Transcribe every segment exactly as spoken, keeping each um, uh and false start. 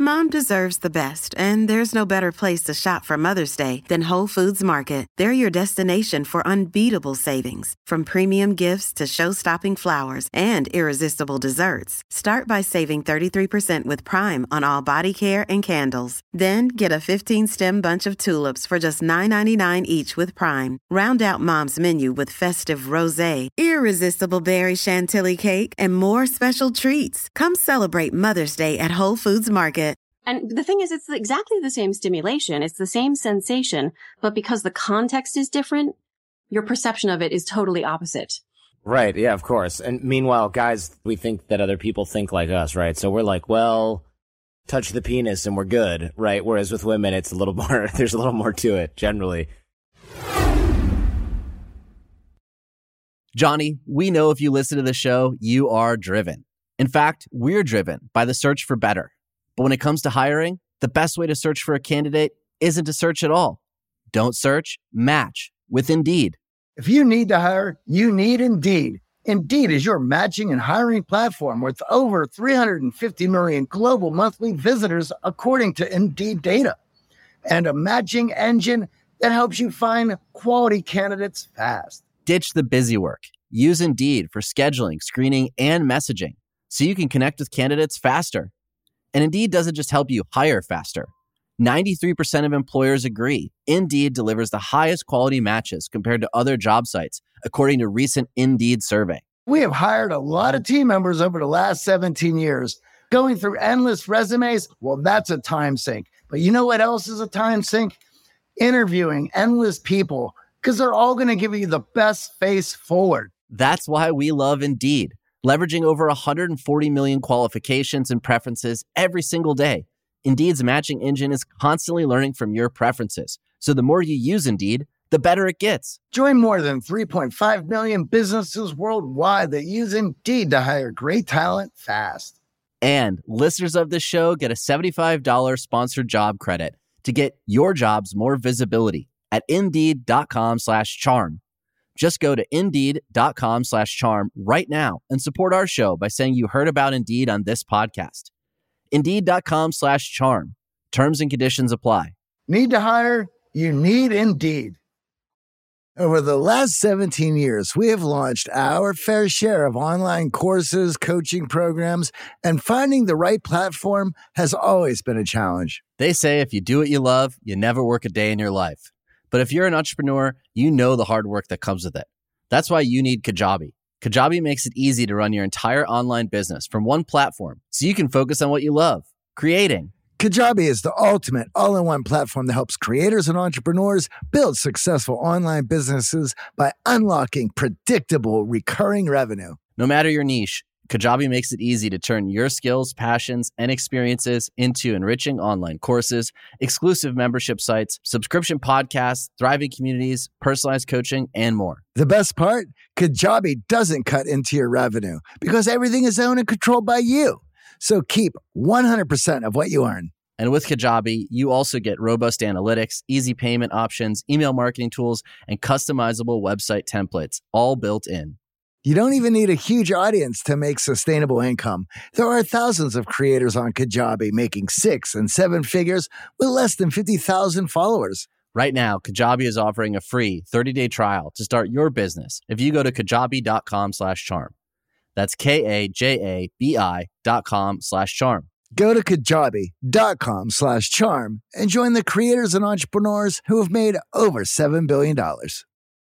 Mom deserves the best, and there's no better place to shop for Mother's Day than Whole Foods Market. They're your destination for unbeatable savings, from premium gifts to show-stopping flowers and irresistible desserts. Start by saving thirty-three percent with Prime on all body care and candles. Then get a fifteen-stem bunch of tulips for just nine ninety-nine each with Prime. Round out Mom's menu with festive rosé, irresistible berry chantilly cake, and more special treats. Come celebrate Mother's Day at Whole Foods Market. And the thing is, it's exactly the same stimulation. It's the same sensation, but because the context is different, your perception of it is totally opposite. Right. Yeah, of course. And meanwhile, guys, we think that other people think like us, right? So we're like, well, touch the penis and we're good, right? Whereas with women, it's a little more, there's a little more to it, generally. Johnny, we know if you listen to the show, you are driven. In fact, we're driven by the search for better. But when it comes to hiring, the best way to search for a candidate isn't to search at all. Don't search, match with Indeed. If you need to hire, you need Indeed. Indeed is your matching and hiring platform with over three hundred fifty million global monthly visitors, according to Indeed data, and a matching engine that helps you find quality candidates fast. Ditch the busy work. Use Indeed for scheduling, screening, and messaging so you can connect with candidates faster. And Indeed doesn't just help you hire faster. ninety-three percent of employers agree Indeed delivers the highest quality matches compared to other job sites, according to a recent Indeed survey. We have hired a lot of team members over the last seventeen years. Going through endless resumes, well, that's a time sink. But you know what else is a time sink? Interviewing endless people, because they're all going to give you the best face forward. That's why we love Indeed. Leveraging over one hundred forty million qualifications and preferences every single day, Indeed's matching engine is constantly learning from your preferences. So the more you use Indeed, the better it gets. Join more than three point five million businesses worldwide that use Indeed to hire great talent fast. And listeners of this show get a seventy-five dollars sponsored job credit to get your jobs more visibility at Indeed.com slash charm. Just go to Indeed.com slash charm right now and support our show by saying you heard about Indeed on this podcast. Indeed.com slash charm. Terms and conditions apply. Need to hire? You need Indeed. Over the last seventeen years, we have launched our fair share of online courses, coaching programs, and finding the right platform has always been a challenge. They say if you do what you love, you never work a day in your life. But if you're an entrepreneur, you know the hard work that comes with it. That's why you need Kajabi. Kajabi makes it easy to run your entire online business from one platform so you can focus on what you love, creating. Kajabi is the ultimate all-in-one platform that helps creators and entrepreneurs build successful online businesses by unlocking predictable, recurring revenue. No matter your niche, Kajabi makes it easy to turn your skills, passions, and experiences into enriching online courses, exclusive membership sites, subscription podcasts, thriving communities, personalized coaching, and more. The best part? Kajabi doesn't cut into your revenue because everything is owned and controlled by you. So keep one hundred percent of what you earn. And with Kajabi, you also get robust analytics, easy payment options, email marketing tools, and customizable website templates, all built in. You don't even need a huge audience to make sustainable income. There are thousands of creators on Kajabi making six and seven figures with less than fifty thousand followers. Right now, Kajabi is offering a free thirty-day trial to start your business if you go to kajabi.com slash charm. That's K-A-J-A-B-I dot com slash charm. Go to kajabi.com slash charm and join the creators and entrepreneurs who have made over seven billion dollars.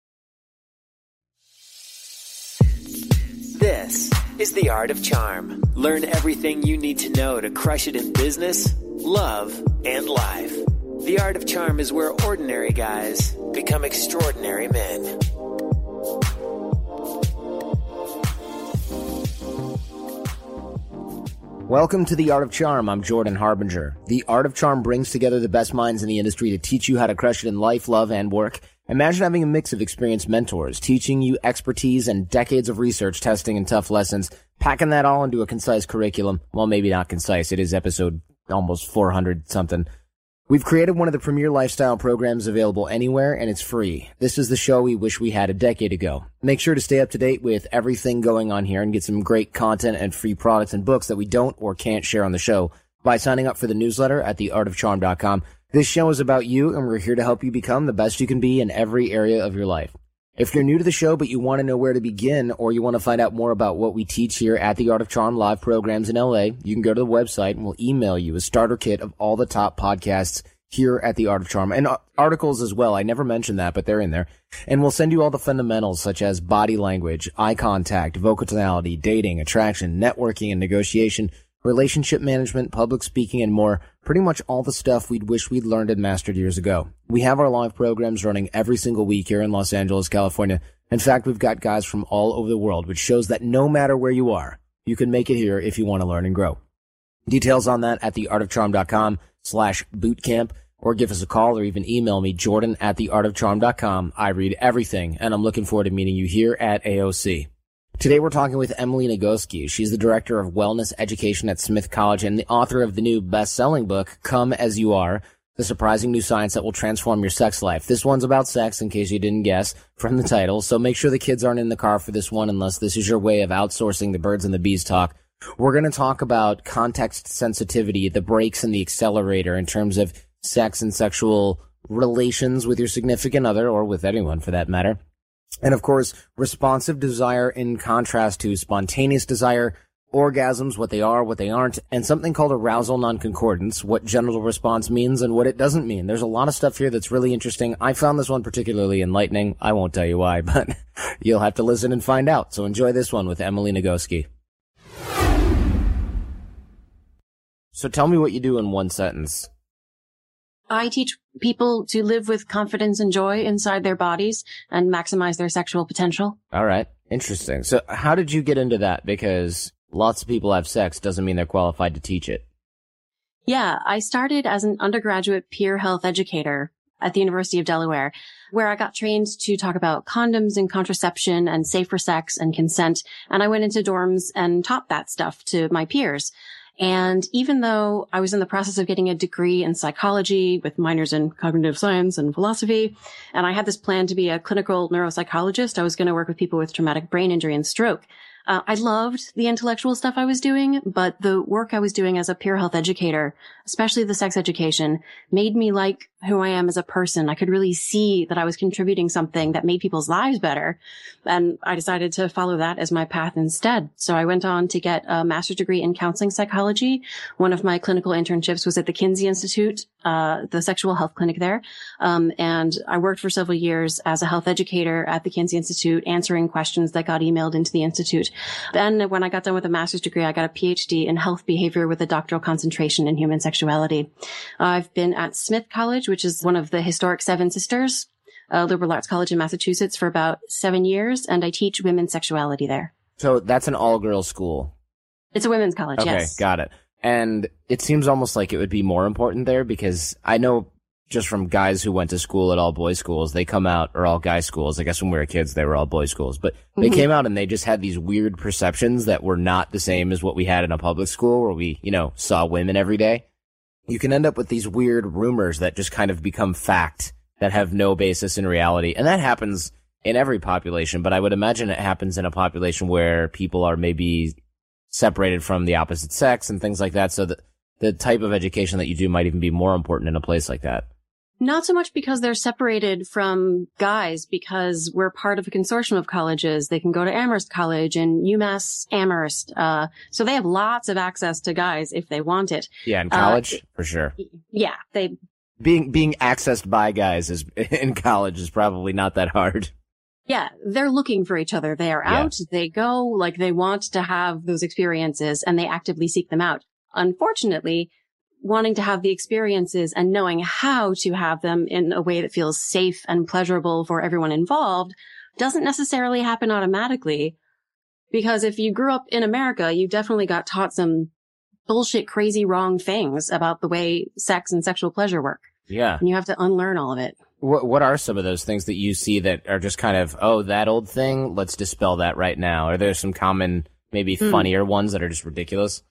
This is The Art of Charm. Learn everything you need to know to crush it in business, love, and life. The Art of Charm is where ordinary guys become extraordinary men. Welcome to The Art of Charm. I'm Jordan Harbinger. The Art of Charm brings together the best minds in the industry to teach you how to crush it in life, love, and work. Imagine having a mix of experienced mentors, teaching you expertise and decades of research, testing, and tough lessons, packing that all into a concise curriculum. Well, maybe not concise. It is episode almost four hundred something. We've created one of the premier lifestyle programs available anywhere, and it's free. This is the show we wish we had a decade ago. Make sure to stay up to date with everything going on here and get some great content and free products and books that we don't or can't share on the show by signing up for the newsletter at the art of charm dot com. This show is about you, and we're here to help you become the best you can be in every area of your life. If you're new to the show but you want to know where to begin, or you want to find out more about what we teach here at the Art of Charm live programs in L A, you can go to the website and we'll email you a starter kit of all the top podcasts here at the Art of Charm, and articles as well. I never mentioned that, but they're in there. And we'll send you all the fundamentals such as body language, eye contact, vocal tonality, dating, attraction, networking and negotiation, relationship management, public speaking, and more. Pretty much all the stuff we'd wish we'd learned and mastered years ago. We have our live programs running every single week here in Los Angeles, California. In fact, we've got guys from all over the world, which shows that no matter where you are, you can make it here if you want to learn and grow. Details on that at the art of charm dot com slash bootcamp, or give us a call or even email me, Jordan at the art of charm dot com. I read everything, and I'm looking forward to meeting you here at A O C. Today we're talking with Emily Nagoski. She's the Director of Wellness Education at Smith College and the author of the new best-selling book, Come As You Are, The Surprising New Science That Will Transform Your Sex Life. This one's about sex, in case you didn't guess from the title, so make sure the kids aren't in the car for this one unless this is your way of outsourcing the birds and the bees talk. We're going to talk about context sensitivity, the brakes and the accelerator in terms of sex and sexual relations with your significant other, or with anyone for that matter. And of course, responsive desire in contrast to spontaneous desire, orgasms, what they are, what they aren't, and something called arousal nonconcordance, what genital response means and what it doesn't mean. There's a lot of stuff here that's really interesting. I found this one particularly enlightening. I won't tell you why, but you'll have to listen and find out. So enjoy this one with Emily Nagoski. So tell me what you do in one sentence. I teach people to live with confidence and joy inside their bodies and maximize their sexual potential. All right. Interesting. So how did you get into that? Because lots of people have sex doesn't mean they're qualified to teach it. Yeah, I started as an undergraduate peer health educator at the University of Delaware, where I got trained to talk about condoms and contraception and safer sex and consent. And I went into dorms and taught that stuff to my peers. And even though I was in the process of getting a degree in psychology with minors in cognitive science and philosophy, and I had this plan to be a clinical neuropsychologist, I was going to work with people with traumatic brain injury and stroke. Uh, I loved the intellectual stuff I was doing, but the work I was doing as a peer health educator, especially the sex education, made me like who I am as a person. I could really see that I was contributing something that made people's lives better. And I decided to follow that as my path instead. So I went on to get a master's degree in counseling psychology. One of my clinical internships was at the Kinsey Institute, uh, the sexual health clinic there. Um, and I worked for several years as a health educator at the Kinsey Institute, answering questions that got emailed into the Institute. Then when I got done with a master's degree, I got a P H D in health behavior with a doctoral concentration in human sexuality. I've been at Smith College, which is one of the historic Seven Sisters, a liberal arts college in Massachusetts, for about seven years, and I teach women's sexuality there. So that's an all-girls school. It's a women's college, okay, yes. Okay, got it. And it seems almost like it would be more important there, because I know just from guys who went to school at all boys schools, they come out, or all guys schools. I guess when we were kids, they were all boys schools, but they mm-hmm. came out and they just had these weird perceptions that were not the same as what we had in a public school where we, you know, saw women every day. You can end up with these weird rumors that just kind of become fact that have no basis in reality. And that happens in every population, but I would imagine it happens in a population where people are maybe separated from the opposite sex and things like that. So that the type of education that you do might even be more important in a place like that. Not so much because they're separated from guys, because we're part of a consortium of colleges. They can go to Amherst College and UMass Amherst. Uh, so they have lots of access to guys if they want it. Yeah, in college, uh, for sure. Yeah, they being being accessed by guys is in college is probably not that hard. Yeah, they're looking for each other. They are out. Yeah. They go, like, they want to have those experiences and they actively seek them out. Unfortunately, wanting to have the experiences and knowing how to have them in a way that feels safe and pleasurable for everyone involved doesn't necessarily happen automatically. Because if you grew up in America, you definitely got taught some bullshit, crazy, wrong things about the way sex and sexual pleasure work. Yeah. And you have to unlearn all of it. What What are some of those things that you see that are just kind of, oh, that old thing? Let's dispel that right now. Are there some common, maybe funnier mm. ones that are just ridiculous?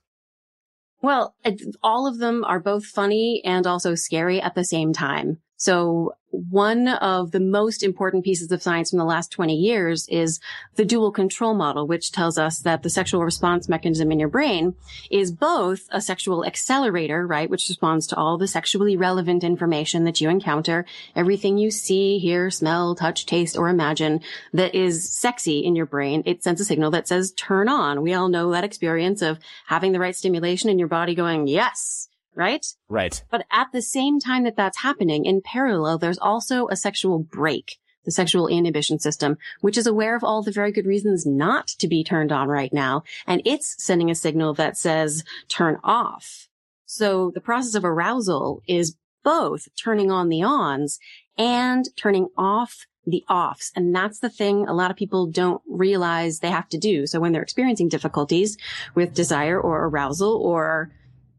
Well, all of them are both funny and also scary at the same time. So one of the most important pieces of science from the last twenty years is the dual control model, which tells us that the sexual response mechanism in your brain is both a sexual accelerator, right, which responds to all the sexually relevant information that you encounter, everything you see, hear, smell, touch, taste, or imagine that is sexy in your brain. It sends a signal that says turn on. We all know that experience of having the right stimulation in your body going, yes. Right? Right. But at the same time that that's happening, in parallel, there's also a sexual brake, the sexual inhibition system, which is aware of all the very good reasons not to be turned on right now. And it's sending a signal that says turn off. So the process of arousal is both turning on the ons and turning off the offs. And that's the thing a lot of people don't realize they have to do. So when they're experiencing difficulties with desire or arousal or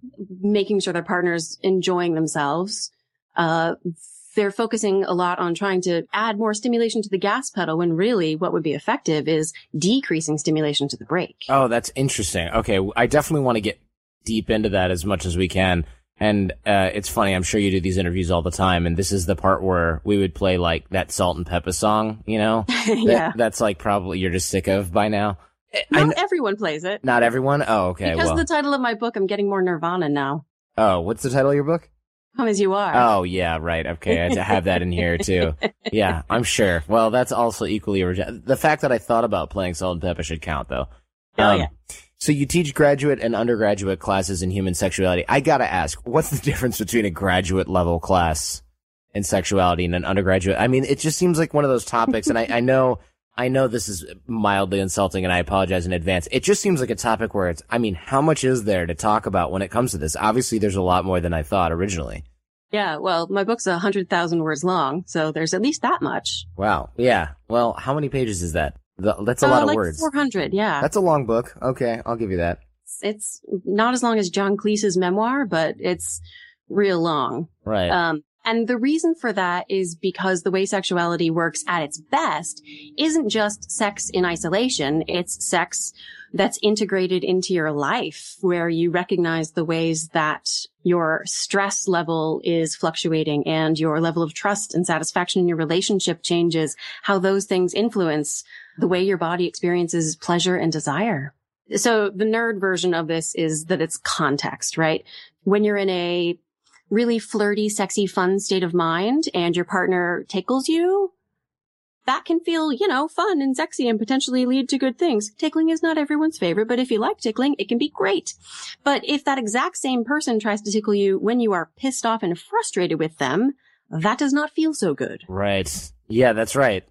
making sure their partner's enjoying themselves, uh, they're focusing a lot on trying to add more stimulation to the gas pedal when really what would be effective is decreasing stimulation to the brake. Oh, that's interesting. Okay. I definitely want to get deep into that as much as we can. And, uh, it's funny. I'm sure you do these interviews all the time. And this is the part where we would play like that Salt and Pepper song, you know, yeah. That, that's like probably you're just sick of by now. Not I, everyone plays it. Not everyone? Oh, okay. Because well. of the title of my book, I'm getting more Nirvana now. Oh, what's the title of your book? Come As You Are. Oh, yeah, right. Okay, I have that in here, too. Yeah, I'm sure. Well, that's also equally original. The fact that I thought about playing Salt and Pepper should count, though. Oh, um, yeah. So you teach graduate and undergraduate classes in human sexuality. I gotta ask, what's the difference between a graduate level class in sexuality and an undergraduate? I mean, it just seems like one of those topics, and I, I know... I know this is mildly insulting and I apologize in advance. It just seems like a topic where it's, I mean, how much is there to talk about when it comes to this? Obviously, there's a lot more than I thought originally. Yeah, well, my book's one hundred thousand words long, so there's at least that much. Wow. Yeah. Well, how many pages is that? That's a uh, lot of like words. four hundred, yeah. That's a long book. Okay, I'll give you that. It's not as long as John Cleese's memoir, but it's real long. Right. Um, And the reason for that is because the way sexuality works at its best isn't just sex in isolation. It's sex that's integrated into your life, where you recognize the ways that your stress level is fluctuating and your level of trust and satisfaction in your relationship changes, how those things influence the way your body experiences pleasure and desire. So the nerd version of this is that it's context, right? When you're in a really flirty, sexy, fun state of mind and your partner tickles you, that can feel, you know, fun and sexy and potentially lead to good things. Tickling is not everyone's favorite, but if you like tickling, it can be great. But if that exact same person tries to tickle you when you are pissed off and frustrated with them, that does not feel so good. Right. Yeah, that's right.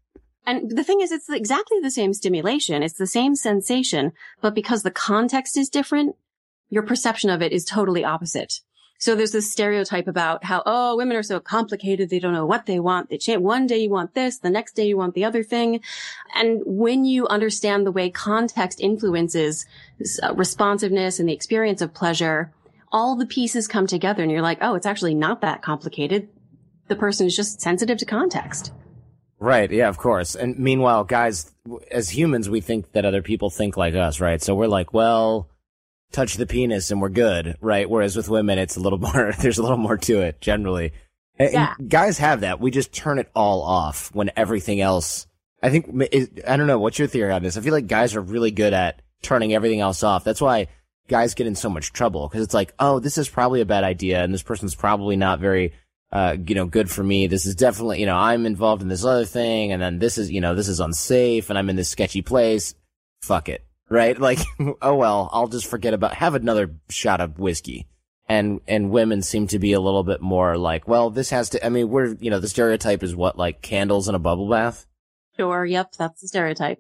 And the thing is, it's exactly the same stimulation. It's the same sensation, but because the context is different, your perception of it is totally opposite. So there's this stereotype about how, oh, women are so complicated. They don't know what they want. They change. One day you want this. The next day you want the other thing. And when you understand the way context influences responsiveness and the experience of pleasure, all the pieces come together and you're like, oh, it's actually not that complicated. The person is just sensitive to context. Right. Yeah, of course. And meanwhile, guys, as humans, we think that other people think like us, right? So we're like, well, touch the penis and we're good, right? Whereas with women, it's a little more, there's a little more to it generally. And, yeah. and guys have that. We just turn it all off when everything else, I think, I don't know. What's your theory on this? I feel like guys are really good at turning everything else off. That's why guys get in so much trouble, because it's like, oh, this is probably a bad idea and this person's probably not very, uh, you know, good for me. This is definitely, you know, I'm involved in this other thing. And then this is, you know, this is unsafe and I'm in this sketchy place. Fuck it. Right? Like, oh, well, I'll just forget about, have another shot of whiskey. And, and women seem to be a little bit more like, well, this has to, I mean, we're, you know, the stereotype is what, like candles in a bubble bath? Sure. Yep. That's the stereotype.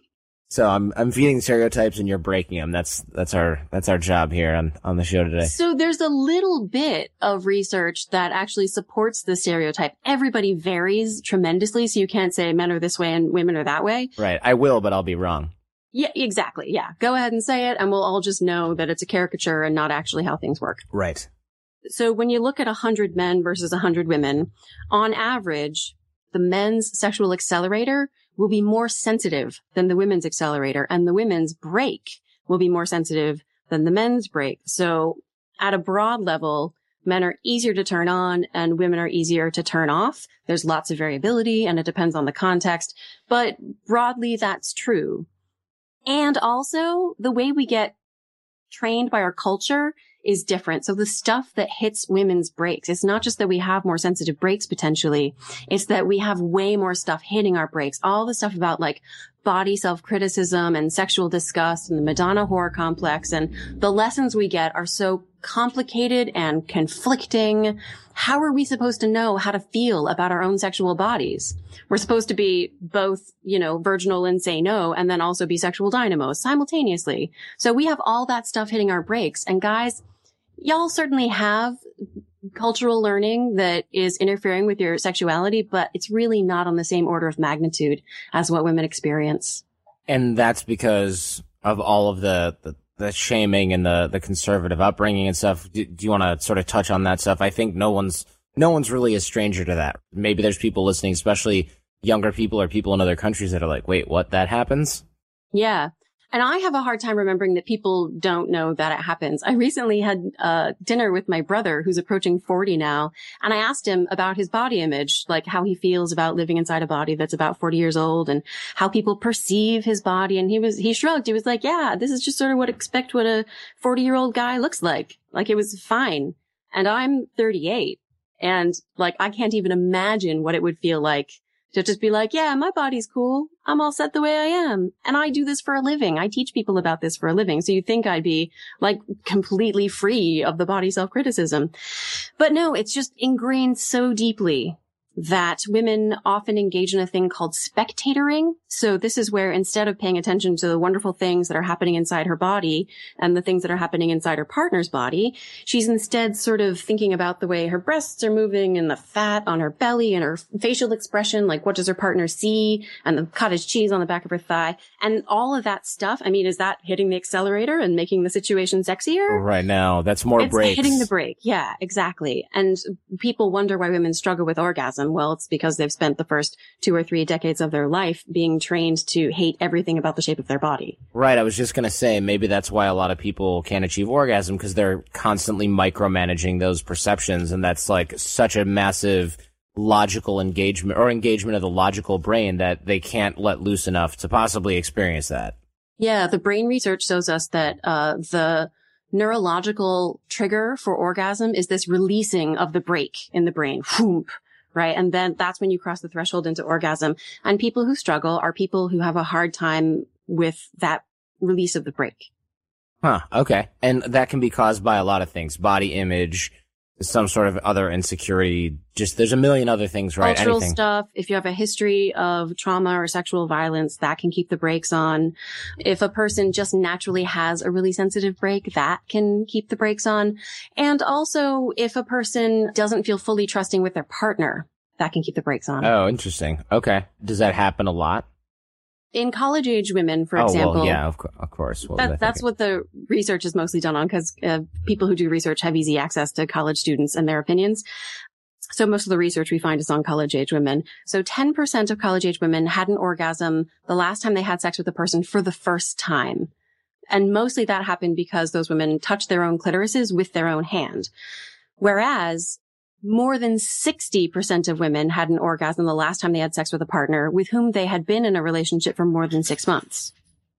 So I'm, I'm feeding stereotypes and you're breaking them. That's, that's our, that's our job here on, on the show today. So there's a little bit of research that actually supports the stereotype. Everybody varies tremendously. So you can't say men are this way and women are that way. Right. I will, but I'll be wrong. Yeah, exactly. Yeah. Go ahead and say it and we'll all just know that it's a caricature and not actually how things work. Right. So when you look at one hundred men versus one hundred women, on average, the men's sexual accelerator will be more sensitive than the women's accelerator, and the women's brake will be more sensitive than the men's brake. So at a broad level, men are easier to turn on and women are easier to turn off. There's lots of variability and it depends on the context, but broadly that's true. And also the way we get trained by our culture is different. So the stuff that hits women's brakes, it's not just that we have more sensitive brakes potentially. It's that we have way more stuff hitting our brakes. All the stuff about like body self-criticism and sexual disgust and the Madonna horror complex. And the lessons we get are so complicated and conflicting. How are we supposed to know how to feel about our own sexual bodies? We're supposed to be both, you know, virginal and say no, and then also be sexual dynamos simultaneously. So we have all that stuff hitting our brakes. And guys, y'all certainly have cultural learning that is interfering with your sexuality, but it's really not on the same order of magnitude as what women experience. And that's because of all of the, the, the shaming and the, the conservative upbringing and stuff. Do, do you want to sort of touch on that stuff? I think no one's, no one's really a stranger to that. Maybe there's people listening, especially younger people or people in other countries that are like, wait, what? That happens? Yeah. And I have a hard time remembering that people don't know that it happens. I recently had uh dinner with my brother who's approaching forty now, and I asked him about his body image, like how he feels about living inside a body that's about forty years old and how people perceive his body. And he was, he shrugged. He was like, yeah, this is just sort of what expect what a forty year old guy looks like. Like it was fine. And I'm thirty-eight and like I can't even imagine what it would feel like to just be like, yeah, my body's cool. I'm all set the way I am. And I do this for a living. I teach people about this for a living. So you'd think I'd be like completely free of the body self-criticism. But no, it's just ingrained so deeply that women often engage in a thing called spectatoring. So this is where instead of paying attention to the wonderful things that are happening inside her body and the things that are happening inside her partner's body, she's instead sort of thinking about the way her breasts are moving and the fat on her belly and her facial expression, like what does her partner see, and the cottage cheese on the back of her thigh. And all of that stuff, I mean, is that hitting the accelerator and making the situation sexier? Right now, that's more it's brakes. Hitting the brake. Yeah, exactly. And people wonder why women struggle with orgasm. Well, it's because they've spent the first two or three decades of their life being trained to hate everything about the shape of their body. Right. I was just going to say, maybe that's why a lot of people can't achieve orgasm, because they're constantly micromanaging those perceptions. And that's like such a massive logical engagement or engagement of the logical brain that they can't let loose enough to possibly experience that. Yeah. The brain research shows us that, uh, the neurological trigger for orgasm is this releasing of the brake in the brain. Whoomp. Right. And then that's when you cross the threshold into orgasm. And people who struggle are people who have a hard time with that release of the brake. Huh. Okay. And that can be caused by a lot of things. Body image, some sort of other insecurity. Just there's a million other things, right? Cultural Anything. stuff. If you have a history of trauma or sexual violence, that can keep the brakes on. If a person just naturally has a really sensitive brake, that can keep the brakes on. And also, if a person doesn't feel fully trusting with their partner, that can keep the brakes on. Oh, interesting. Okay. Does that happen a lot? In college age women, for oh, example. Well, yeah, of, co- of course. What that, that's what the research is mostly done on, because uh, people who do research have easy access to college students and their opinions. So most of the research we find is on college age women. So ten percent of college age women had an orgasm the last time they had sex with a person for the first time. And mostly that happened because those women touched their own clitorises with their own hand. Whereas more than sixty percent of women had an orgasm the last time they had sex with a partner with whom they had been in a relationship for more than six months.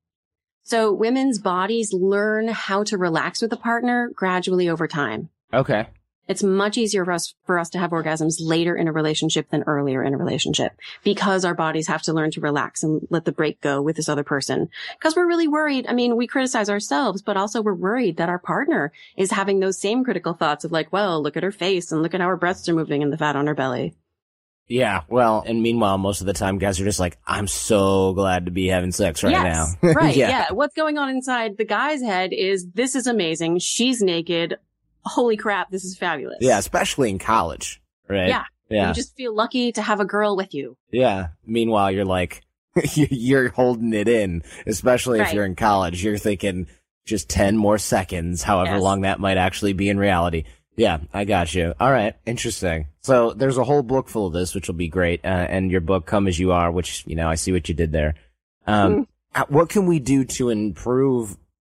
So women's bodies learn how to relax with a partner gradually over time. Okay. It's much easier for us, for us to have orgasms later in a relationship than earlier in a relationship, because our bodies have to learn to relax and let the brake go with this other person. Because we're really worried. I mean, we criticize ourselves, but also we're worried that our partner is having those same critical thoughts of like, well, look at her face and look at how her breasts are moving and the fat on her belly. Yeah, well, and meanwhile, most of the time, guys are just like, I'm so glad to be having sex right yes, now. Right, yeah. yeah. What's going on inside the guy's head is, this is amazing. She's naked. Holy crap, this is fabulous. Yeah, especially in college, right? Yeah. Yeah. You just feel lucky to have a girl with you. Yeah. Meanwhile, you're like, you're holding it in, especially right. if you're in college. You're thinking just ten more seconds, however yes. long that might actually be in reality. Yeah, I got you. All right. Interesting. So there's a whole book full of this, which will be great. Uh, and your book, Come As You Are, which, you know, I see what you did there. Um, mm. What can we do to improve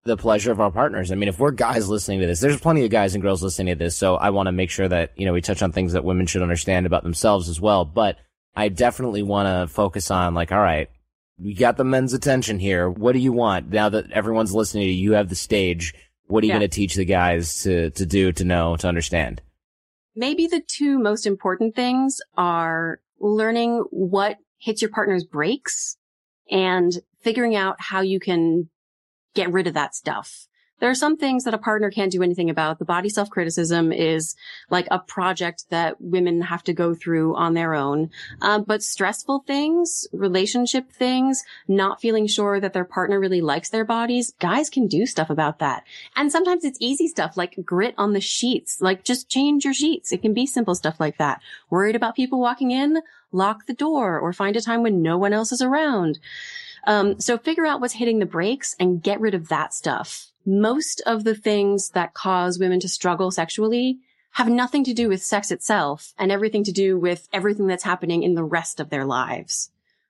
the pleasure of our partners. I mean, if we're guys listening to this, there's plenty of guys and girls listening to this. So I want to make sure that, you know, we touch on things that women should understand about themselves as well. But I definitely want to focus on like, all right, we got the men's attention here. What do you want? Now that everyone's listening to you, you have the stage. What are you yeah. going to teach the guys to, to do, to know, to understand? Maybe the two most important things are learning what hits your partner's brakes and figuring out how you can get rid of that stuff. There are some things that a partner can't do anything about. The body self-criticism is like a project that women have to go through on their own. Um, but stressful things, relationship things, not feeling sure that their partner really likes their bodies, guys can do stuff about that. And sometimes it's easy stuff like grit on the sheets, like just change your sheets. It can be simple stuff like that. Worried about people walking in? Lock the door or find a time when no one else is around. Um, so figure out what's hitting the brakes and get rid of that stuff. Most of the things that cause women to struggle sexually have nothing to do with sex itself and everything to do with everything that's happening in the rest of their lives.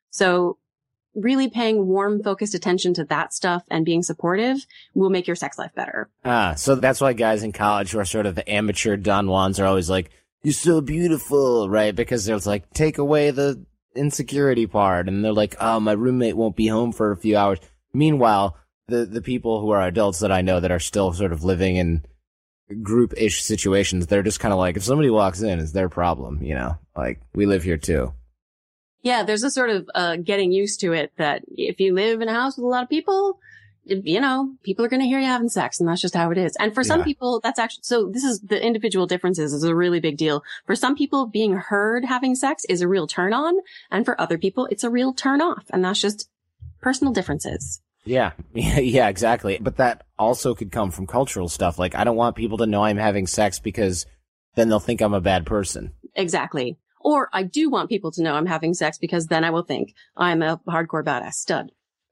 So really paying warm, focused attention to that stuff and being supportive will make your sex life better. Ah, so that's why guys in college who are sort of the amateur Don Juans are always like, you're so beautiful, right? Because it's like, take away the insecurity part. And they're like, oh, my roommate won't be home for a few hours. Meanwhile, the, the people who are adults that I know that are still sort of living in group-ish situations, they're just kind of like, if somebody walks in, it's their problem, you know? Like, we live here too. Yeah, there's a sort of uh getting used to it that if you live in a house with a lot of people, you know, people are going to hear you having sex, and that's just how it is. And for some yeah. people, that's actually, so this is the individual differences is a really big deal. For some people, being heard having sex is a real turn on. And for other people, it's a real turn off. And that's just personal differences. Yeah. Yeah, exactly. But that also could come from cultural stuff. Like, I don't want people to know I'm having sex because then they'll think I'm a bad person. Exactly. Or I do want people to know I'm having sex because then I will think I'm a hardcore badass stud.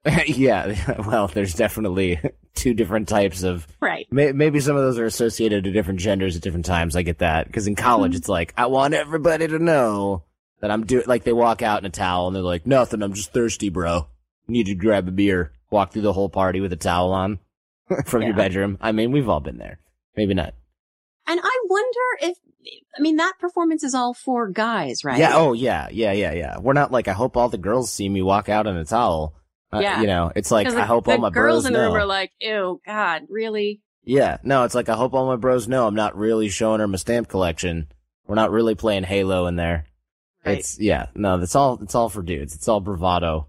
Yeah, well, there's definitely two different types of... Right. May, maybe some of those are associated to different genders at different times. I get that. Because in college, mm-hmm. it's like, I want everybody to know that I'm doing... Like, they walk out in a towel and they're like, nothing, I'm just thirsty, bro. Need to grab a beer. Walk through the whole party with a towel on from yeah. your bedroom. I mean, we've all been there. Maybe not. And I wonder if... I mean, that performance is all for guys, right? Yeah, oh, yeah, yeah, yeah, yeah. We're not like, I hope all the girls see me walk out in a towel. Uh, yeah. You know, it's like, the, I hope all my bros know. The girls in the room are like, ew, God, really? Yeah. No, it's like, I hope all my bros know I'm not really showing her my stamp collection. We're not really playing Halo in there. Right. It's, yeah, no, that's all, it's all for dudes. It's all bravado.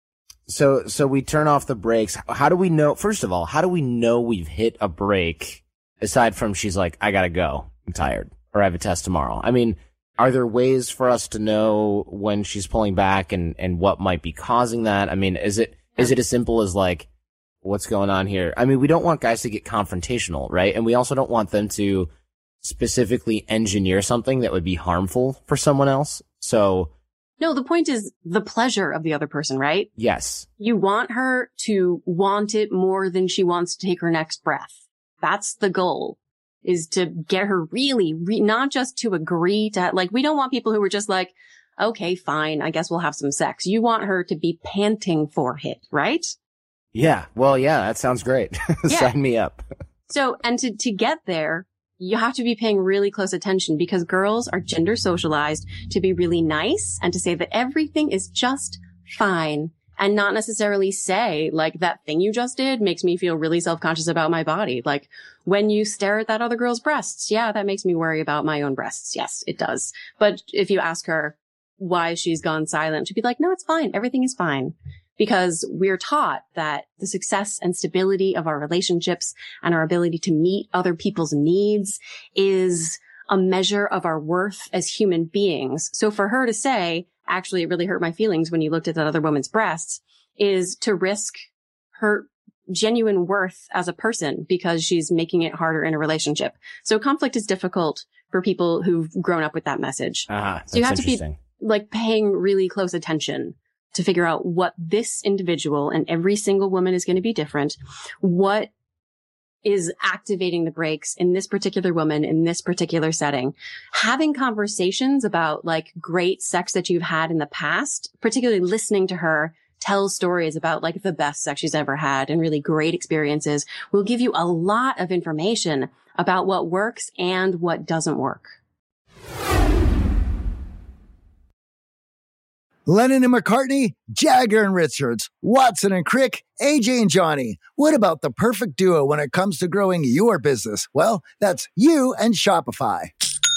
So, so we turn off the brakes. How do we know, first of all, how do we know we've hit a break aside from she's like, I gotta go. I'm tired. Or I have a test tomorrow. I mean, are there ways for us to know when she's pulling back and, and what might be causing that? I mean, is it, is it as simple as like, what's going on here? I mean, we don't want guys to get confrontational, right? And we also don't want them to specifically engineer something that would be harmful for someone else. So. No, the point is the pleasure of the other person, right? Yes. You want her to want it more than she wants to take her next breath. That's the goal. Is to get her really, re- not just to agree to, like, we don't want people who are just like, okay, fine, I guess we'll have some sex. You want her to be panting for it, right? Yeah. Well, yeah, that sounds great. Yeah. Sign me up. So, and to, to get there, you have to be paying really close attention because girls are gender socialized to be really nice and to say that everything is just fine. And not necessarily say, like, that thing you just did makes me feel really self-conscious about my body. Like, when you stare at that other girl's breasts, yeah, that makes me worry about my own breasts. Yes, it does. But if you ask her why she's gone silent, she'd be like, no, it's fine. Everything is fine. Because we're taught that the success and stability of our relationships and our ability to meet other people's needs is a measure of our worth as human beings. So for her to say, actually, it really hurt my feelings when you looked at that other woman's breasts, is to risk her genuine worth as a person because she's making it harder in a relationship. So conflict is difficult for people who've grown up with that message. Ah, so you have to be like paying really close attention to figure out what this individual, and every single woman is going to be different, what is activating the brakes in this particular woman in this particular setting. Having conversations about like great sex that you've had in the past, particularly listening to her tells stories about like the best sex she's ever had and really great experiences, will give you a lot of information about what works and what doesn't work. Lennon and McCartney, Jagger and Richards, Watson and Crick, A J and Johnny. What about the perfect duo when it comes to growing your business? Well, that's you and Shopify.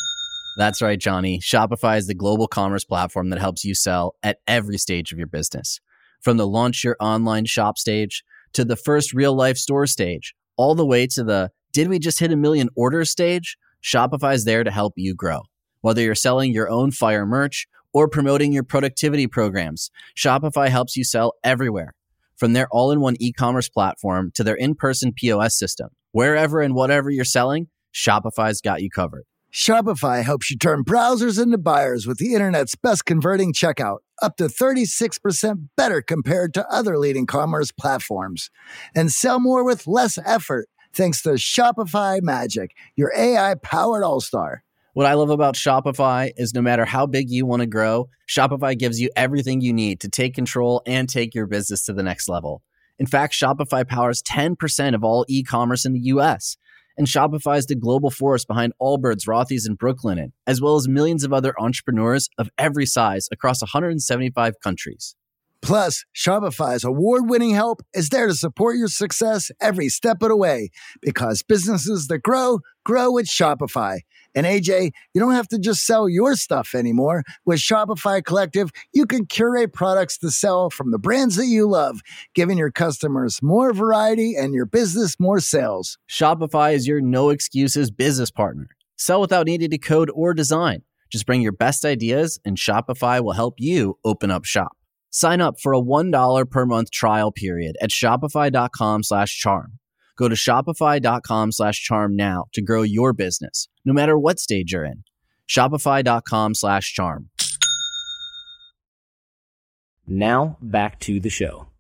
That's right, Johnny. Shopify is the global commerce platform that helps you sell at every stage of your business. From the launch your online shop stage to the first real life store stage, all the way to the did we just hit a million orders stage? Shopify is there to help you grow. Whether you're selling your own fire merch or promoting your productivity programs, Shopify helps you sell everywhere. From their all-in-one e-commerce platform to their in-person P O S system. Wherever and whatever you're selling, Shopify's got you covered. Shopify helps you turn browsers into buyers with the internet's best converting checkout, up to thirty-six percent better compared to other leading commerce platforms. And sell more with less effort thanks to Shopify Magic, your A I-powered all-star. What I love about Shopify is no matter how big you want to grow, Shopify gives you everything you need to take control and take your business to the next level. In fact, Shopify powers ten percent of all e-commerce in the U S, and Shopify is the global force behind Allbirds, Rothy's, and Brooklinen, as well as millions of other entrepreneurs of every size across one hundred seventy-five countries. Plus, Shopify's award-winning help is there to support your success every step of the way, because businesses that grow, grow with Shopify. And A J, you don't have to just sell your stuff anymore. With Shopify Collective, you can curate products to sell from the brands that you love, giving your customers more variety and your business more sales. Shopify is your no-excuses business partner. Sell without needing to code or design. Just bring your best ideas, and Shopify will help you open up shop. Sign up for a one dollar per month trial period at shopify.com slash charm. Go to shopify.com slash charm now to grow your business, no matter what stage you're in. Shopify.com slash charm. Now back to the show.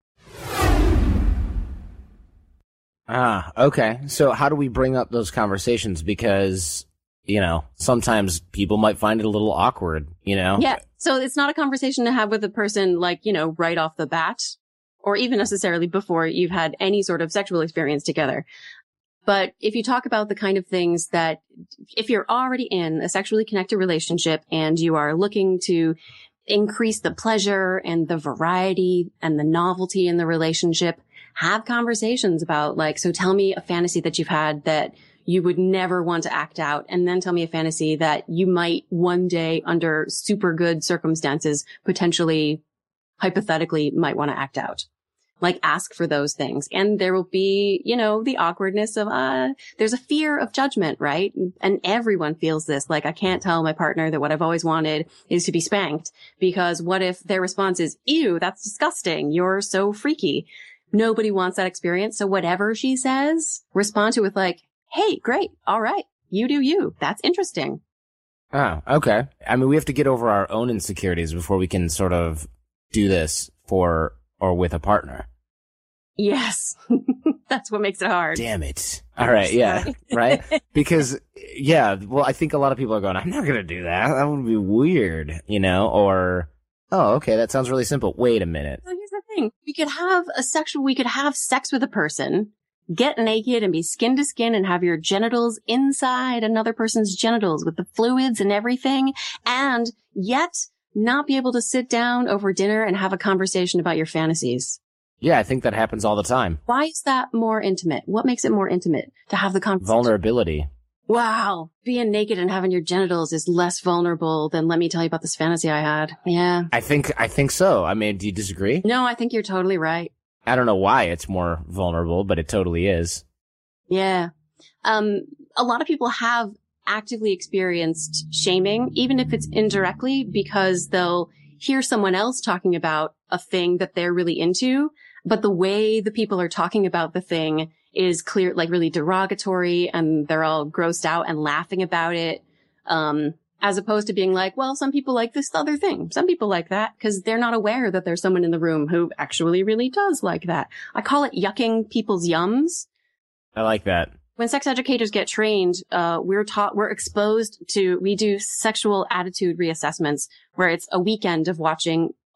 Ah, okay. So how do we bring up those conversations? Because, you know, sometimes people might find it a little awkward, you know? Yeah. So it's not a conversation to have with a person like, you know, right off the bat, or even necessarily before you've had any sort of sexual experience together. But if you talk about the kind of things that, if you're already in a sexually connected relationship and you are looking to increase the pleasure and the variety and the novelty in the relationship, have conversations about like, so tell me a fantasy that you've had that you would never want to act out, and then tell me a fantasy that you might one day, under super good circumstances, potentially, hypothetically, might want to act out. Like, ask for those things. And there will be, you know, the awkwardness of, uh, there's a fear of judgment, right? And everyone feels this. Like, I can't tell my partner that what I've always wanted is to be spanked, because what if their response is, ew, that's disgusting. You're so freaky. Nobody wants that experience. So whatever she says, respond to it with like, hey, great. All right. You do you. That's interesting. Oh, okay. I mean, we have to get over our own insecurities before we can sort of do this for or with a partner. Yes. That's what makes it hard. Damn it. All right. Yeah. Right. Because, yeah, well, I think a lot of people are going, I'm not going to do that. That would be weird, you know, or, oh, okay. That sounds really simple. Wait a minute. So here's the thing. We could have a sexual, we could have sex with a person, get naked and be skin to skin and have your genitals inside another person's genitals with the fluids and everything, and yet not be able to sit down over dinner and have a conversation about your fantasies. Yeah, I think that happens all the time. Why is that more intimate? What makes it more intimate to have the conversation? Vulnerability. Wow. Being naked and having your genitals is less vulnerable than let me tell you about this fantasy I had. Yeah. I think, I think so. I mean, do you disagree? No, I think you're totally right. I don't know why it's more vulnerable, but it totally is. Yeah. Um, a lot of people have actively experienced shaming, even if it's indirectly, because they'll hear someone else talking about a thing that they're really into, but the way the people are talking about the thing is clear, like really derogatory, and they're all grossed out and laughing about it. Um, as opposed to being like, well, some people like this other thing. Some people like that because they're not aware that there's someone in the room who actually really does like that. I call it yucking people's yums. I like that. When sex educators get trained, uh, we're taught, we're exposed to, we do sexual attitude reassessments where it's a weekend of watching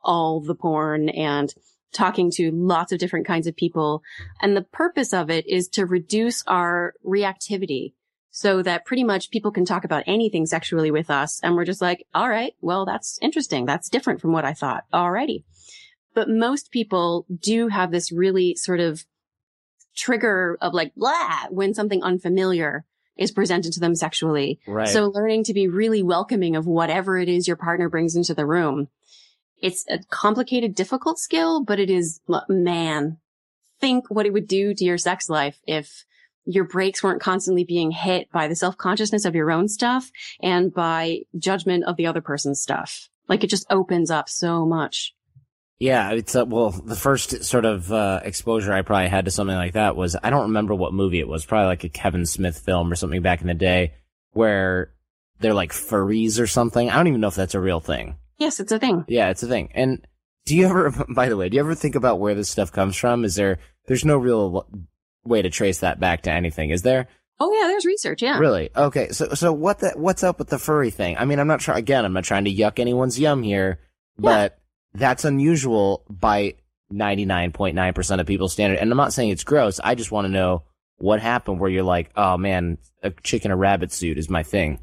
all the porn and talking to lots of different kinds of people. And the purpose of it is to reduce our reactivity so that pretty much people can talk about anything sexually with us. And we're just like, all right, well, that's interesting. That's different from what I thought. Alrighty. But most people do have this really sort of trigger of like, blah, when something unfamiliar is presented to them sexually. Right. So learning to be really welcoming of whatever it is your partner brings into the room. It's a complicated, difficult skill, but it is, man, think what it would do to your sex life if your brakes weren't constantly being hit by the self-consciousness of your own stuff and by judgment of the other person's stuff. Like it just opens up so much. Yeah, it's uh, well, the first sort of uh, exposure I probably had to something like that was, I don't remember what movie it was, probably like a Kevin Smith film or something back in the day where they're like furries or something. I don't even know if that's a real thing. Yes, it's a thing. Yeah, it's a thing. And do you ever, by the way, do you ever think about where this stuff comes from? Is there, there's no real way to trace that back to anything, is there? Oh yeah, there's research, yeah. Really? Okay, so so what the, what's up with the furry thing? I mean, I'm not trying, again, I'm not trying to yuck anyone's yum here, but yeah. That's unusual by ninety-nine point nine percent of people's standard. And I'm not saying it's gross, I just want to know what happened where you're like, oh man, a chick in a rabbit suit is my thing.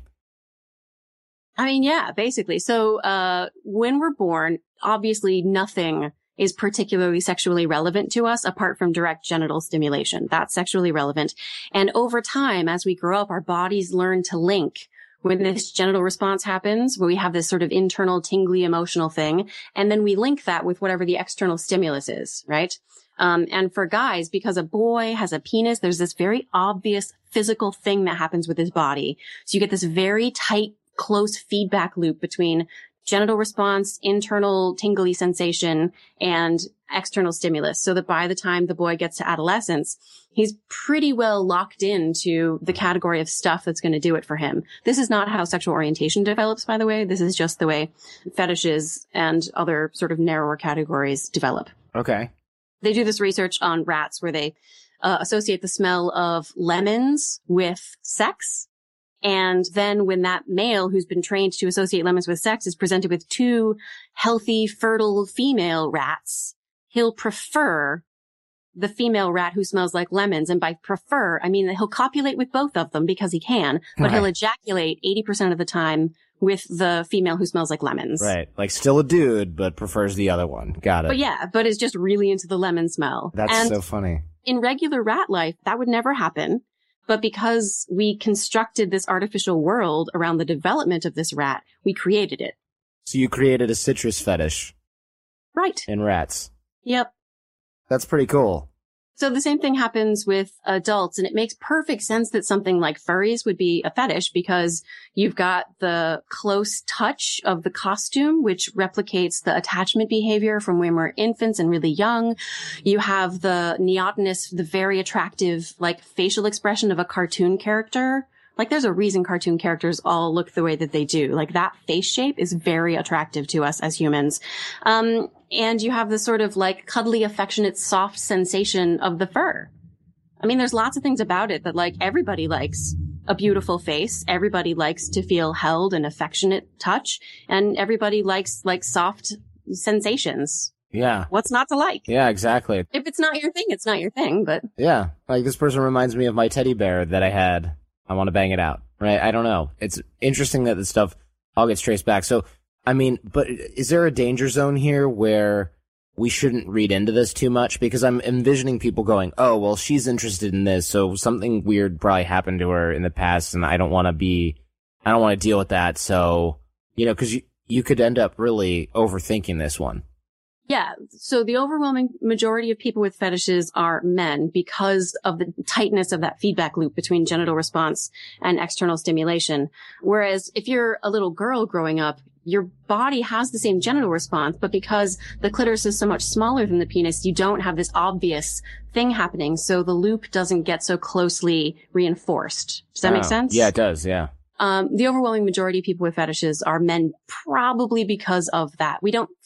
I mean, yeah, basically. So, uh, when we're born, obviously nothing is particularly sexually relevant to us apart from direct genital stimulation. That's sexually relevant. And over time, as we grow up, our bodies learn to link when this genital response happens, where we have this sort of internal tingly emotional thing. And then we link that with whatever the external stimulus is, right? Um, and for guys, because a boy has a penis, there's this very obvious physical thing that happens with his body. So you get this very tight, close feedback loop between genital response, internal tingly sensation, and external stimulus. So that by the time the boy gets to adolescence, he's pretty well locked into the category of stuff that's going to do it for him. This is not how sexual orientation develops, by the way. This is just the way fetishes and other sort of narrower categories develop. Okay. They do this research on rats where they uh, associate the smell of lemons with sex. And then when that male who's been trained to associate lemons with sex is presented with two healthy, fertile female rats, he'll prefer the female rat who smells like lemons. And by prefer, I mean that he'll copulate with both of them because he can, but right. He'll ejaculate eighty percent of the time with the female who smells like lemons. Right. Like still a dude, but prefers the other one. Got it. But yeah, but is just really into the lemon smell. That's and so funny. In regular rat life, that would never happen. But because we constructed this artificial world around the development of this rat, we created it. So you created a citrus fetish. Right. In rats. Yep. That's pretty cool. So the same thing happens with adults, and it makes perfect sense that something like furries would be a fetish because you've got the close touch of the costume, which replicates the attachment behavior from when we're infants and really young. You have the neotenous, the very attractive, like, facial expression of a cartoon character. Like, there's a reason cartoon characters all look the way that they do. Like, that face shape is very attractive to us as humans. Um, and you have this sort of, like, cuddly, affectionate, soft sensation of the fur. I mean, there's lots of things about it that, like, everybody likes a beautiful face. Everybody likes to feel held and affectionate touch. And everybody likes, like, soft sensations. Yeah. What's not to like? Yeah, exactly. If it's not your thing, it's not your thing, but. Yeah. Like, this person reminds me of my teddy bear that I had. I want to bang it out, right? I don't know. It's interesting that this stuff all gets traced back. So, I mean, but is there a danger zone here where we shouldn't read into this too much? Because I'm envisioning people going, oh, well, she's interested in this, so something weird probably happened to her in the past, and I don't want to be, I don't want to deal with that. So, you know, because you, you could end up really overthinking this one. Yeah. So the overwhelming majority of people with fetishes are men because of the tightness of that feedback loop between genital response and external stimulation. Whereas if you're a little girl growing up, your body has the same genital response, but because the clitoris is so much smaller than the penis, you don't have this obvious thing happening. So the loop doesn't get so closely reinforced. Does that oh, make sense? Yeah, it does. Yeah. Um, the overwhelming majority of people with fetishes are men, probably because of that. We don't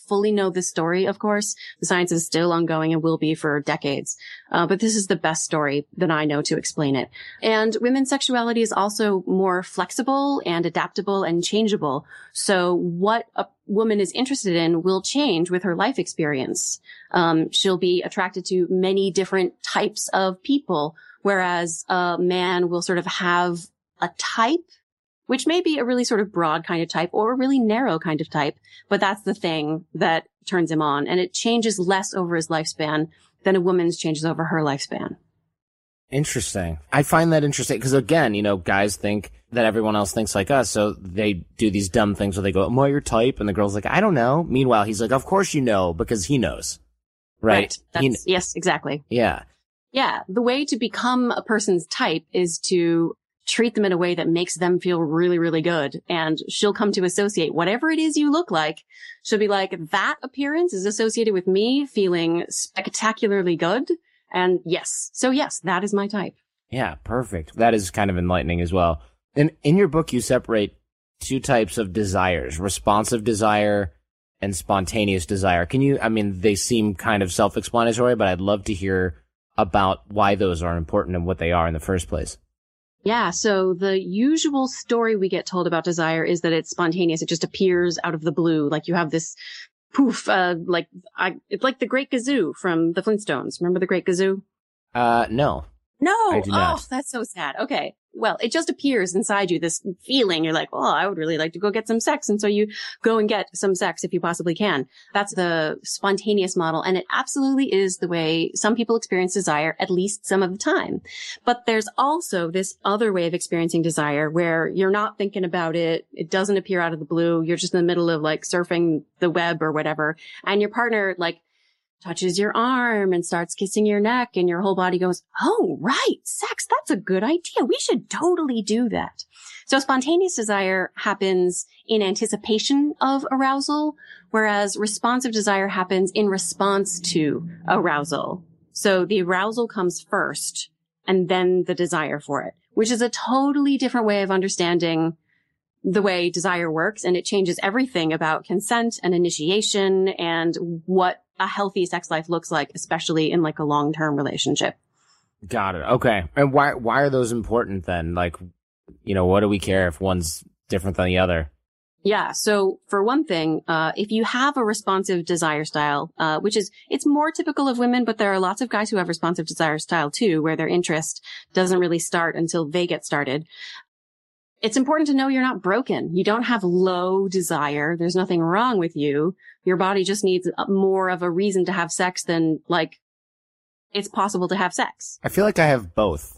fully know this story, of course. The science is still ongoing and will be for decades. Uh, but this is the best story that I know to explain it. And women's sexuality is also more flexible and adaptable and changeable. So what a woman is interested in will change with her life experience. Um, she'll be attracted to many different types of people, whereas a man will sort of have a type, which may be a really sort of broad kind of type or a really narrow kind of type, but that's the thing that turns him on. And it changes less over his lifespan than a woman's changes over her lifespan. Interesting. I find that interesting because, again, you know, guys think that everyone else thinks like us, so they do these dumb things where they go, am I your type? And the girl's like, I don't know. Meanwhile, he's like, of course you know, because he knows. Right? Right. That's, he, yes, exactly. Yeah. Yeah. The way to become a person's type is to treat them in a way that makes them feel really, really good. And she'll come to associate whatever it is you look like. She'll be like, that appearance is associated with me feeling spectacularly good. And yes. So yes, that is my type. Yeah, perfect. That is kind of enlightening as well. And in your book, you separate two types of desires, responsive desire and spontaneous desire. Can you, I mean, they seem kind of self-explanatory, but I'd love to hear about why those are important and what they are in the first place. Yeah. So the usual story we get told about desire is that it's spontaneous. It just appears out of the blue. Like you have this poof, uh, like I, it's like the Great Gazoo from the Flintstones. Remember the Great Gazoo? Uh, no. No. I do not. Oh, that's so sad. Okay. Well, it just appears inside you, this feeling. You're like, oh, I would really like to go get some sex. And so you go and get some sex if you possibly can. That's the spontaneous model. And it absolutely is the way some people experience desire, at least some of the time. But there's also this other way of experiencing desire where you're not thinking about it. It doesn't appear out of the blue. You're just in the middle of like surfing the web or whatever. And your partner like touches your arm and starts kissing your neck and your whole body goes, oh, right, sex, that's a good idea. We should totally do that. So spontaneous desire happens in anticipation of arousal, whereas responsive desire happens in response to arousal. So the arousal comes first and then the desire for it, which is a totally different way of understanding the way desire works. And it changes everything about consent and initiation and what a healthy sex life looks like, especially in like a long-term relationship. Got it. Okay. And why, why are those important then? Like, you know, what do we care if one's different than the other? Yeah. So for one thing, uh, if you have a responsive desire style, uh, which is, it's more typical of women, but there are lots of guys who have responsive desire style too, where their interest doesn't really start until they get started. It's important to know you're not broken. You don't have low desire. There's nothing wrong with you. Your body just needs more of a reason to have sex than like it's possible to have sex. I feel like I have both.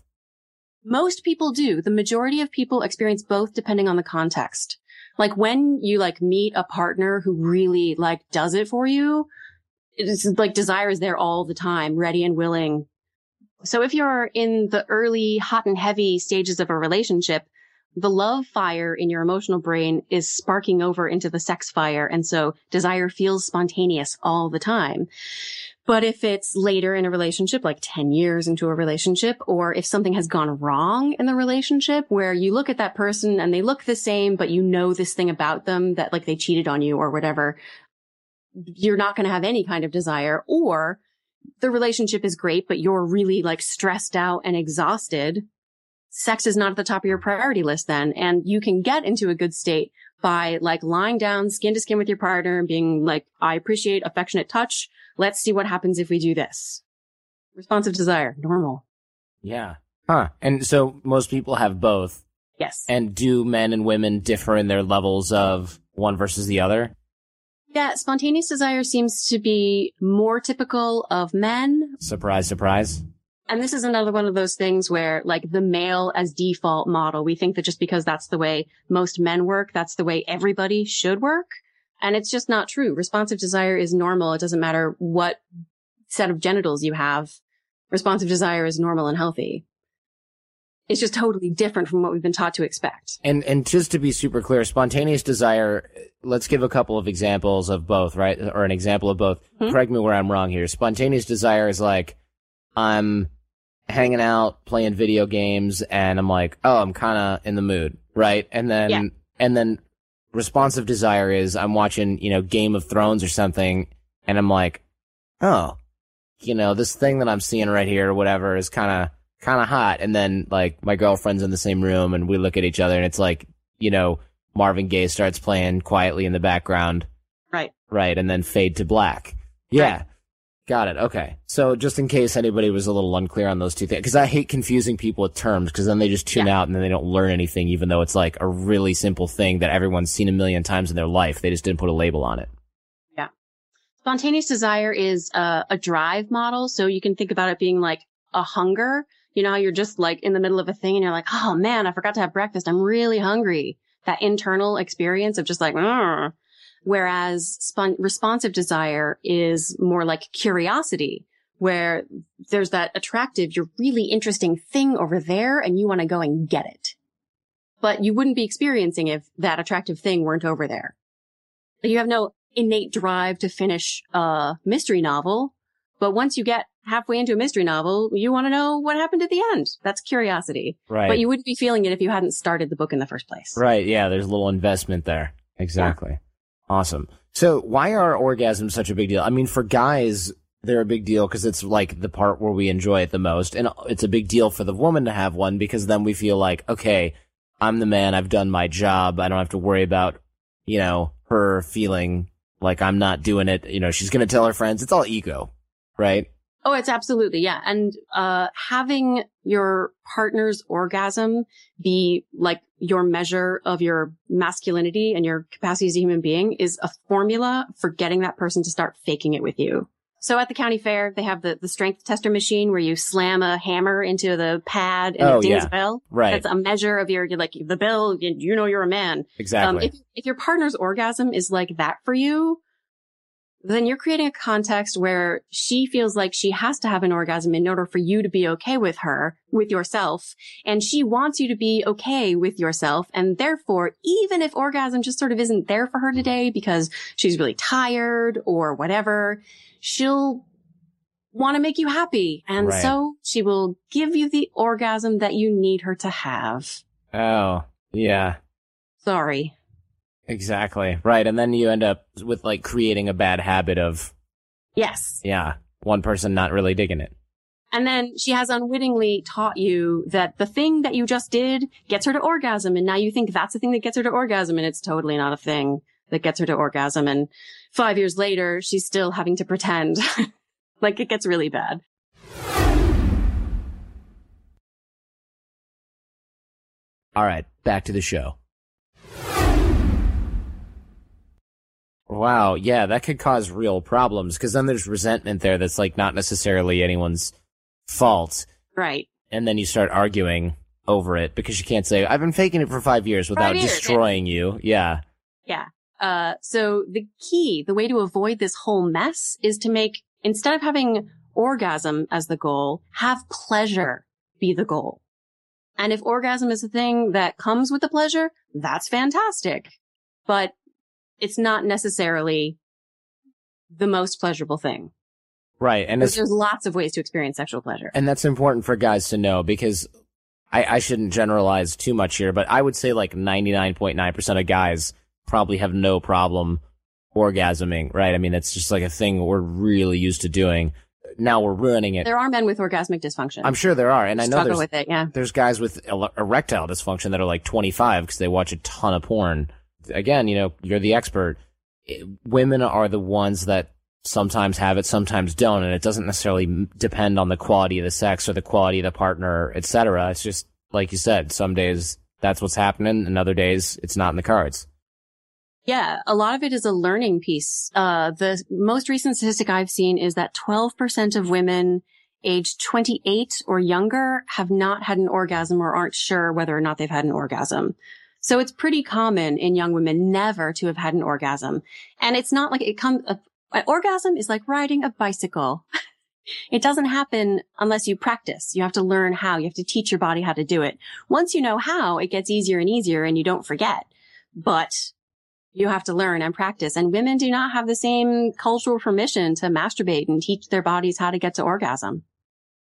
Most people do. The majority of people experience both depending on the context. Like when you like meet a partner who really like does it for you, it's like desire is there all the time, ready and willing. So if you're in the early hot and heavy stages of a relationship, the love fire in your emotional brain is sparking over into the sex fire. And so desire feels spontaneous all the time. But if it's later in a relationship, like ten years into a relationship, or if something has gone wrong in the relationship where you look at that person and they look the same, but you know this thing about them that like they cheated on you or whatever, you're not going to have any kind of desire. Or the relationship is great, but you're really like stressed out and exhausted. Sex is not at the top of your priority list then. And you can get into a good state by like lying down skin to skin with your partner and being like, I appreciate affectionate touch. Let's see what happens if we do this. Responsive desire, normal. Yeah. Huh. And so most people have both. Yes. And do men and women differ in their levels of one versus the other? Yeah. Spontaneous desire seems to be more typical of men. Surprise, surprise. And this is another one of those things where like the male as default model, we think that just because that's the way most men work, that's the way everybody should work. And it's just not true. Responsive desire is normal. It doesn't matter what set of genitals you have. Responsive desire is normal and healthy. It's just totally different from what we've been taught to expect. And and just to be super clear, spontaneous desire, let's give a couple of examples of both, right? Or an example of both. Hmm? Correct me where I'm wrong here. Spontaneous desire is like, I'm hanging out, playing video games, and I'm like, oh, I'm kind of in the mood, right? And then, yeah. and then responsive desire is I'm watching, you know, Game of Thrones or something, and I'm like, oh, you know, this thing that I'm seeing right here or whatever is kind of, kind of hot. And then, like, my girlfriend's in the same room, and we look at each other, and it's like, you know, Marvin Gaye starts playing quietly in the background. Right. Right, and then fade to black. Yeah. Right. Got it. Okay. So just in case anybody was a little unclear on those two things, because I hate confusing people with terms, because then they just tune yeah. out and then they don't learn anything, even though it's like a really simple thing that everyone's seen a million times in their life. They just didn't put a label on it. Yeah. Spontaneous desire is a, a drive model. So you can think about it being like a hunger. You know, you're just like in the middle of a thing and you're like, oh man, I forgot to have breakfast. I'm really hungry. That internal experience of just like, Argh. Whereas spon- responsive desire is more like curiosity, where there's that attractive, you're really interesting thing over there and you want to go and get it. But you wouldn't be experiencing if that attractive thing weren't over there. You have no innate drive to finish a mystery novel. But once you get halfway into a mystery novel, you want to know what happened at the end. That's curiosity. Right. But you wouldn't be feeling it if you hadn't started the book in the first place. Right. Yeah. There's a little investment there. Exactly. Yeah. Awesome. So why are orgasms such a big deal? I mean, for guys, they're a big deal because it's like the part where we enjoy it the most. And it's a big deal for the woman to have one because then we feel like, okay, I'm the man. I've done my job. I don't have to worry about, you know, her feeling like I'm not doing it. You know, she's going to tell her friends. It's all ego, right? Oh, it's absolutely. Yeah. And, uh, having your partner's orgasm be like your measure of your masculinity and your capacity as a human being is a formula for getting that person to start faking it with you. So at the county fair, they have the, the strength tester machine where you slam a hammer into the pad and oh, it dings yeah. a bell. Right. That's a measure of your, you're like the bell, you, you know, you're a man. Exactly. Um, if, if your partner's orgasm is like that for you, then you're creating a context where she feels like she has to have an orgasm in order for you to be okay with her, with yourself. And she wants you to be okay with yourself. And therefore, even if orgasm just sort of isn't there for her today because she's really tired or whatever, she'll want to make you happy. And right. so she will give you the orgasm that you need her to have. Oh, yeah. Sorry. Exactly. Right. And then you end up with like creating a bad habit of. Yes. Yeah. One person not really digging it. And then she has unwittingly taught you that the thing that you just did gets her to orgasm. And now you think that's the thing that gets her to orgasm. And it's totally not a thing that gets her to orgasm. And five years later, she's still having to pretend. Like it gets really bad. All right. Back to the show. Wow, yeah, that could cause real problems because then there's resentment there that's like not necessarily anyone's fault. Right. And then you start arguing over it because you can't say, I've been faking it for five years without five years, destroying yeah. you. Yeah. Yeah. Uh, so the key, the way to avoid this whole mess is to make, instead of having orgasm as the goal, have pleasure be the goal. And if orgasm is a thing that comes with the pleasure, that's fantastic. But it's not necessarily the most pleasurable thing. Right. And there's lots of ways to experience sexual pleasure. And that's important for guys to know because I, I shouldn't generalize too much here, but I would say like ninety-nine point nine percent of guys probably have no problem orgasming, right? I mean, it's just like a thing we're really used to doing. Now we're ruining it. There are men with orgasmic dysfunction. I'm sure there are. And I know struggle there's, with it, yeah. there's guys with erectile dysfunction that are like twenty-five because they watch a ton of porn. Again, you know, you're the expert. It, women are the ones that sometimes have it, sometimes don't, and it doesn't necessarily depend on the quality of the sex or the quality of the partner, et cetera. It's just, like you said, some days that's what's happening, and other days it's not in the cards. Yeah, a lot of it is a learning piece. Uh, the most recent statistic I've seen is that twelve percent of women aged twenty-eight or younger have not had an orgasm or aren't sure whether or not they've had an orgasm. So it's pretty common in young women never to have had an orgasm. And it's not like it comes, an orgasm is like riding a bicycle. It doesn't happen unless you practice. You have to learn how. You have to teach your body how to do it. Once you know how, it gets easier and easier and you don't forget. But you have to learn and practice. And women do not have the same cultural permission to masturbate and teach their bodies how to get to orgasm.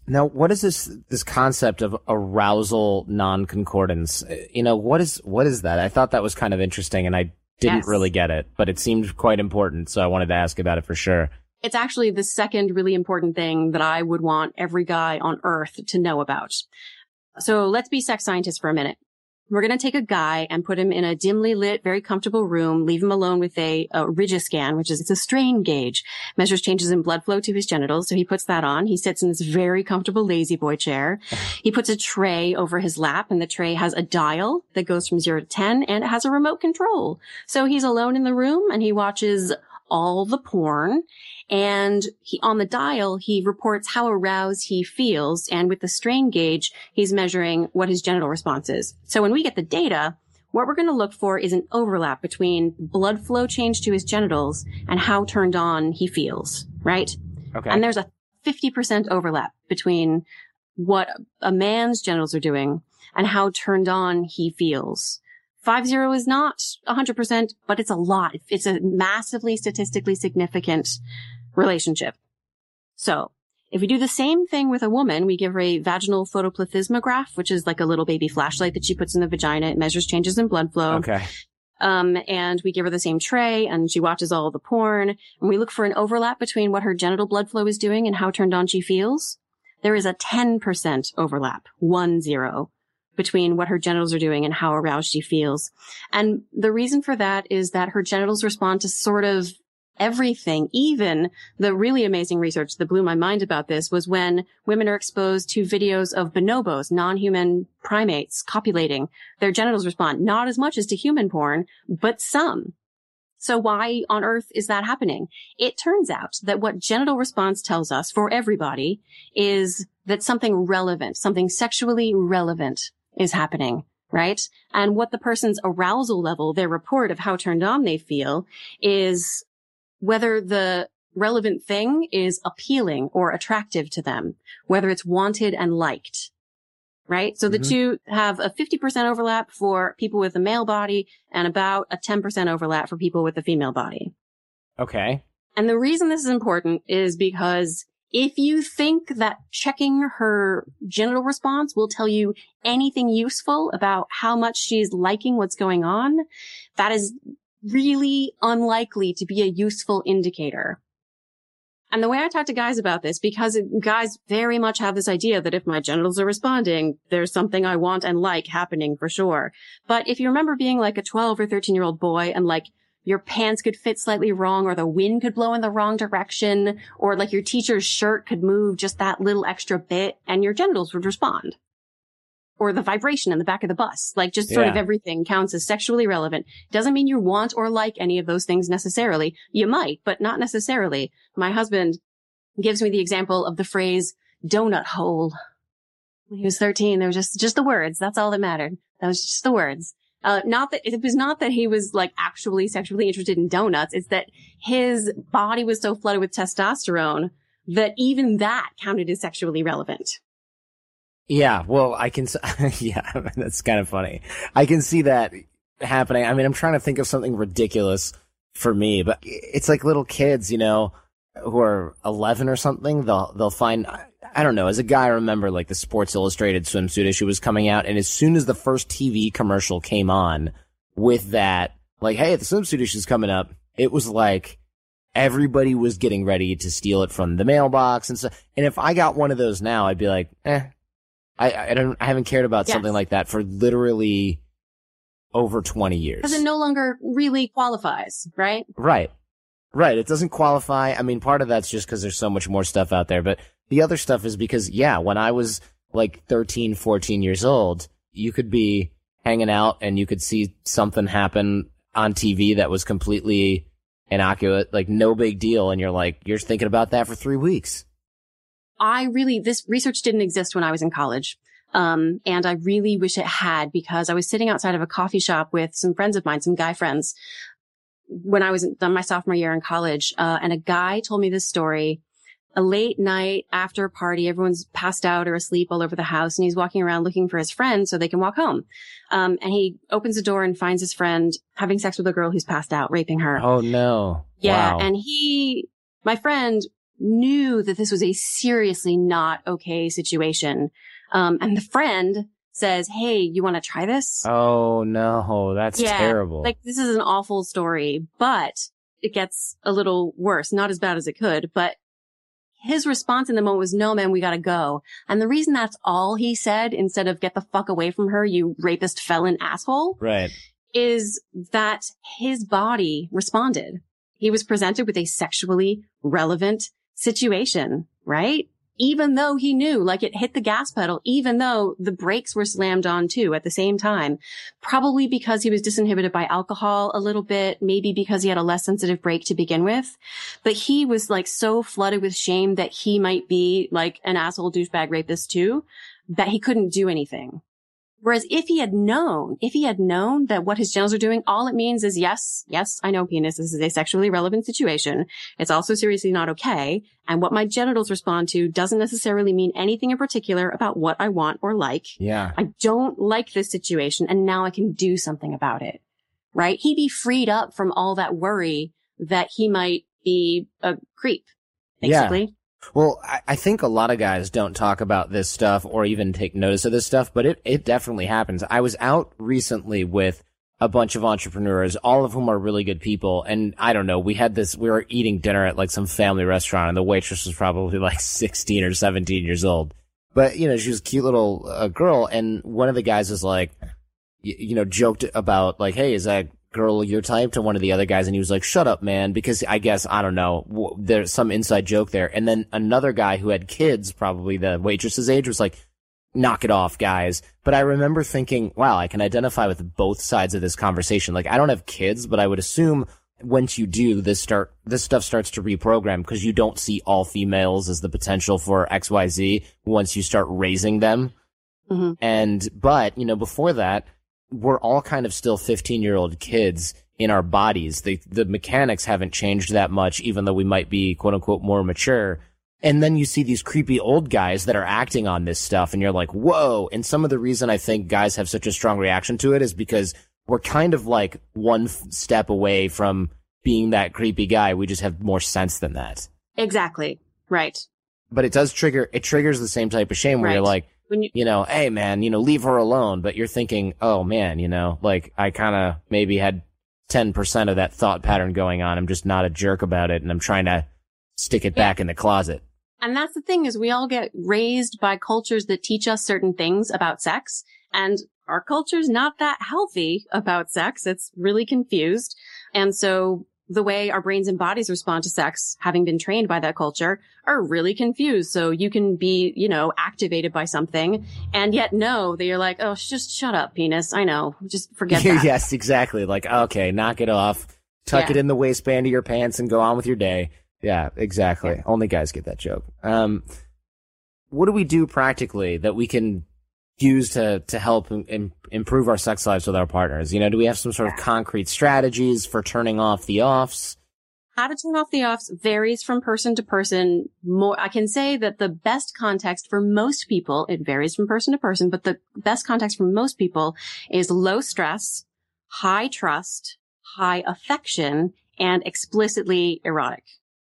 Now, what is this this concept of arousal non-concordance? You know, what is what is that? I thought that was kind of interesting, and I didn't yes. really get it, but it seemed quite important, so I wanted to ask about it for sure. It's actually the second really important thing that I would want every guy on Earth to know about. So let's be sex scientists for a minute. We're going to take a guy and put him in a dimly lit, very comfortable room, leave him alone with a, a Rigiscan, which is it's a strain gauge, measures changes in blood flow to his genitals. So he puts that on. He sits in this very comfortable lazy boy chair. He puts a tray over his lap, and the tray has a dial that goes from zero to ten, and it has a remote control. So he's alone in the room, and he watches all the porn, and he, on the dial, he reports how aroused he feels. And with the strain gauge, he's measuring what his genital response is. So when we get the data, what we're going to look for is an overlap between blood flow change to his genitals and how turned on he feels, right? Okay. And there's a fifty percent overlap between what a man's genitals are doing and how turned on he feels. Five zero is not one hundred percent, but it's a lot. It's a massively statistically significant relationship. So if we do the same thing with a woman, we give her a vaginal photoplethysmograph, which is like a little baby flashlight that she puts in the vagina. It measures changes in blood flow. Okay. Um, and we give her the same tray, and she watches all of the porn, and we look for an overlap between what her genital blood flow is doing and how turned on she feels. There is a ten percent overlap, one zero, between what her genitals are doing and how aroused she feels. And the reason for that is that her genitals respond to sort of everything. Even the really amazing research that blew my mind about this was when women are exposed to videos of bonobos, non-human primates, copulating, their genitals respond not as much as to human porn, but some. So why on earth is that happening? It turns out that what genital response tells us for everybody is that something relevant, something sexually relevant is happening, right? And what the person's arousal level, their report of how turned on they feel, is whether the relevant thing is appealing or attractive to them, whether it's wanted and liked, right? So mm-hmm. the two have a fifty percent overlap for people with a male body and about a ten percent overlap for people with a female body. Okay. And the reason this is important is because if you think that checking her genital response will tell you anything useful about how much she's liking what's going on, that is really unlikely to be a useful indicator. And the way I talk to guys about this, because guys very much have this idea that if my genitals are responding, there's something I want and like happening for sure. But if you remember being like a twelve or thirteen year old boy and like your pants could fit slightly wrong, or the wind could blow in the wrong direction, or like your teacher's shirt could move just that little extra bit and your genitals would respond. Or the vibration in the back of the bus, like just sort yeah. of everything counts as sexually relevant. Doesn't mean you want or like any of those things necessarily. You might, but not necessarily. My husband gives me the example of the phrase donut hole. When he was thirteen, there was just, just the words. That's all that mattered. That was just the words. Uh, not that, it was not that he was like actually sexually interested in donuts. It's that his body was so flooded with testosterone that even that counted as sexually relevant. Yeah, well, I can, yeah, that's kind of funny. I can see that happening. I mean, I'm trying to think of something ridiculous for me, but it's like little kids, you know, who are eleven or something. They'll, they'll find, I don't know, as a guy, I remember like the Sports Illustrated swimsuit issue was coming out, and as soon as the first T V commercial came on with that, like, hey, the swimsuit issue's coming up, it was like everybody was getting ready to steal it from the mailbox and stuff. And if I got one of those now, I'd be like, eh. I, I don't, I haven't cared about yes. something like that for literally over twenty years. Because it no longer really qualifies, right? Right. Right. It doesn't qualify. I mean, part of that's just because there's so much more stuff out there. But the other stuff is because, yeah, when I was like thirteen, fourteen years old, you could be hanging out and you could see something happen on T V that was completely innocuous, like no big deal. And you're like, you're thinking about that for three weeks. I really, this research didn't exist when I was in college. Um, and I really wish it had, because I was sitting outside of a coffee shop with some friends of mine, some guy friends, when I was in my sophomore year in college. Uh, and a guy told me this story, a late night after a party, everyone's passed out or asleep all over the house, and he's walking around looking for his friend so they can walk home. Um, and he opens the door and finds his friend having sex with a girl who's passed out, raping her. Oh no. Yeah. Wow. And he, my friend, knew that this was a seriously not okay situation. Um, and the friend says, hey, you want to try this? Oh, no, that's yeah, terrible. Like, this is an awful story, but it gets a little worse. Not as bad as it could, but his response in the moment was, no, man, we gotta go. And the reason that's all he said, instead of get the fuck away from her, you rapist, felon, asshole, right, is that his body responded. He was presented with a sexually relevant situation, right? Even though he knew, like, it hit the gas pedal, even though the brakes were slammed on too at the same time, probably because he was disinhibited by alcohol a little bit, maybe because he had a less sensitive brake to begin with. But he was like so flooded with shame that he might be like an asshole douchebag rapist too, that he couldn't do anything. Whereas if he had known, if he had known that what his genitals are doing, all it means is, yes, yes, I know, penis, this is a sexually relevant situation. It's also seriously not okay. And what my genitals respond to doesn't necessarily mean anything in particular about what I want or like. Yeah. I don't like this situation, and now I can do something about it. Right? He'd be freed up from all that worry that he might be a creep, basically. Yeah. Well, I, I think a lot of guys don't talk about this stuff or even take notice of this stuff, but it, it definitely happens. I was out recently with a bunch of entrepreneurs, all of whom are really good people. And I don't know, we had this, we were eating dinner at like some family restaurant, and the waitress was probably like sixteen or seventeen years old. But, you know, she was a cute little uh, girl. And one of the guys was like, you, you know, joked about like, hey, is that girl your type, to one of the other guys, and he was like, shut up, man, because I guess, I don't know, w- there's some inside joke there. And then another guy who had kids, probably the waitress's age, was like, knock it off, guys. But I remember thinking, wow, I can identify with both sides of this conversation. Like, I don't have kids, but I would assume once you do, this start, this stuff starts to reprogram, because you don't see all females as the potential for X Y Z once you start raising them. Mm-hmm. And, but, you know, before that, we're all kind of still fifteen-year-old kids in our bodies. The, the mechanics haven't changed that much, even though we might be, quote-unquote, more mature. And then you see these creepy old guys that are acting on this stuff, and you're like, whoa. And some of the reason I think guys have such a strong reaction to it is because we're kind of like one f- step away from being that creepy guy. We just have more sense than that. Exactly. Right. But it does trigger, it triggers the same type of shame where right. you're like, When you, you know, hey man, you know, leave her alone. But you're thinking, oh man, you know, like I kind of maybe had ten percent of that thought pattern going on. I'm just not a jerk about it, and I'm trying to stick it yeah. back in the closet. And that's the thing, is we all get raised by cultures that teach us certain things about sex, and our culture's not that healthy about sex. It's really confused. And so the way our brains and bodies respond to sex, having been trained by that culture, are really confused. So you can be, you know, activated by something and yet know that you're like, oh, just shut up, penis. I know. Just forget that. Yes, exactly. Like, okay, knock it off. Tuck yeah. it in the waistband of your pants and go on with your day. Yeah, exactly. Yeah. Only guys get that joke. Um, what do we do practically that we can use to, to help im- improve our sex lives with our partners? You know, do we have some sort of concrete strategies for turning off the offs? How to turn off the offs varies from person to person. More, I can say that the best context for most people, it varies from person to person, but the best context for most people is low stress, high trust, high affection, and explicitly erotic.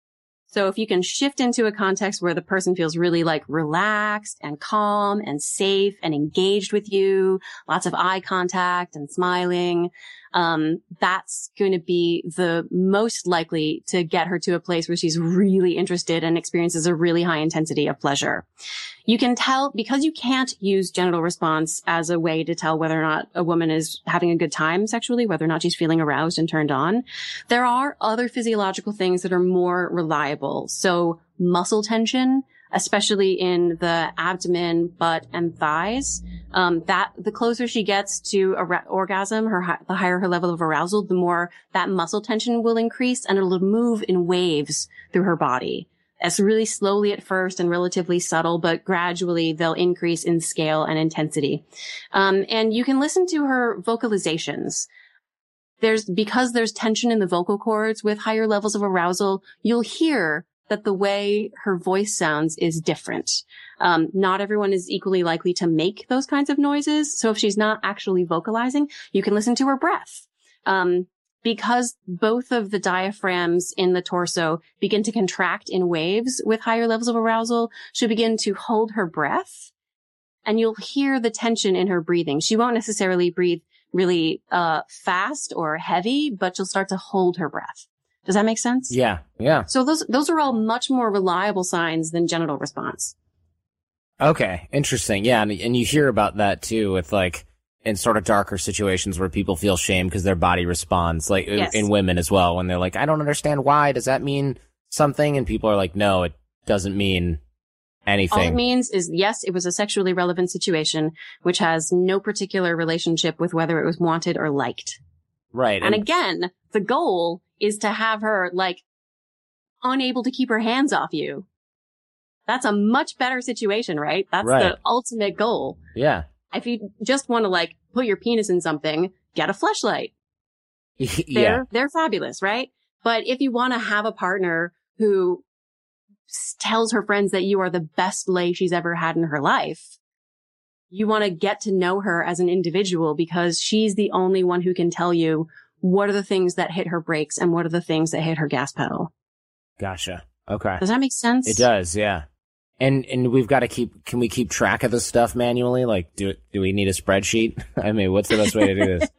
So if you can shift into a context where the person feels really like relaxed and calm and safe and engaged with you, lots of eye contact and smiling, um, that's going to be the most likely to get her to a place where she's really interested and experiences a really high intensity of pleasure. You can tell, because you can't use genital response as a way to tell whether or not a woman is having a good time sexually, whether or not she's feeling aroused and turned on. There are other physiological things that are more reliable. So muscle tension, especially in the abdomen, butt, and thighs. Um, that, the closer she gets to a orgasm, her, the higher her level of arousal, the more that muscle tension will increase, and it'll move in waves through her body. It's really slowly at first and relatively subtle, but gradually they'll increase in scale and intensity. Um, and you can listen to her vocalizations. There's, because there's tension in the vocal cords with higher levels of arousal, you'll hear that the way her voice sounds is different. Um, not everyone is equally likely to make those kinds of noises. So if she's not actually vocalizing, you can listen to her breath. Um, because both of the diaphragms in the torso begin to contract in waves with higher levels of arousal, she'll begin to hold her breath, and you'll hear the tension in her breathing. She won't necessarily breathe really uh fast or heavy, but she'll start to hold her breath. Does that make sense? Yeah, yeah. So those those are all much more reliable signs than genital response. Okay, interesting. Yeah, and, and you hear about that too with like in sort of darker situations where people feel shame because their body responds, like Yes. in women as well, when they're like, I don't understand why. Does that mean something? And people are like, no, it doesn't mean anything. All it means is, yes, it was a sexually relevant situation, which has no particular relationship with whether it was wanted or liked. Right. And again, the goal is to have her like unable to keep her hands off you. That's a much better situation, right? That's Right. the ultimate goal. Yeah. If you just want to like put your penis in something, get a fleshlight. yeah. They're, they're fabulous, right? But if you want to have a partner who s- tells her friends that you are the best lay she's ever had in her life, you want to get to know her as an individual, because she's the only one who can tell you what are the things that hit her brakes and what are the things that hit her gas pedal. Gotcha. Okay. Does that make sense? It does, yeah. And and we've got to keep. Can we keep track of this stuff manually? Like, do do we need a spreadsheet? I mean, what's the best way to do this?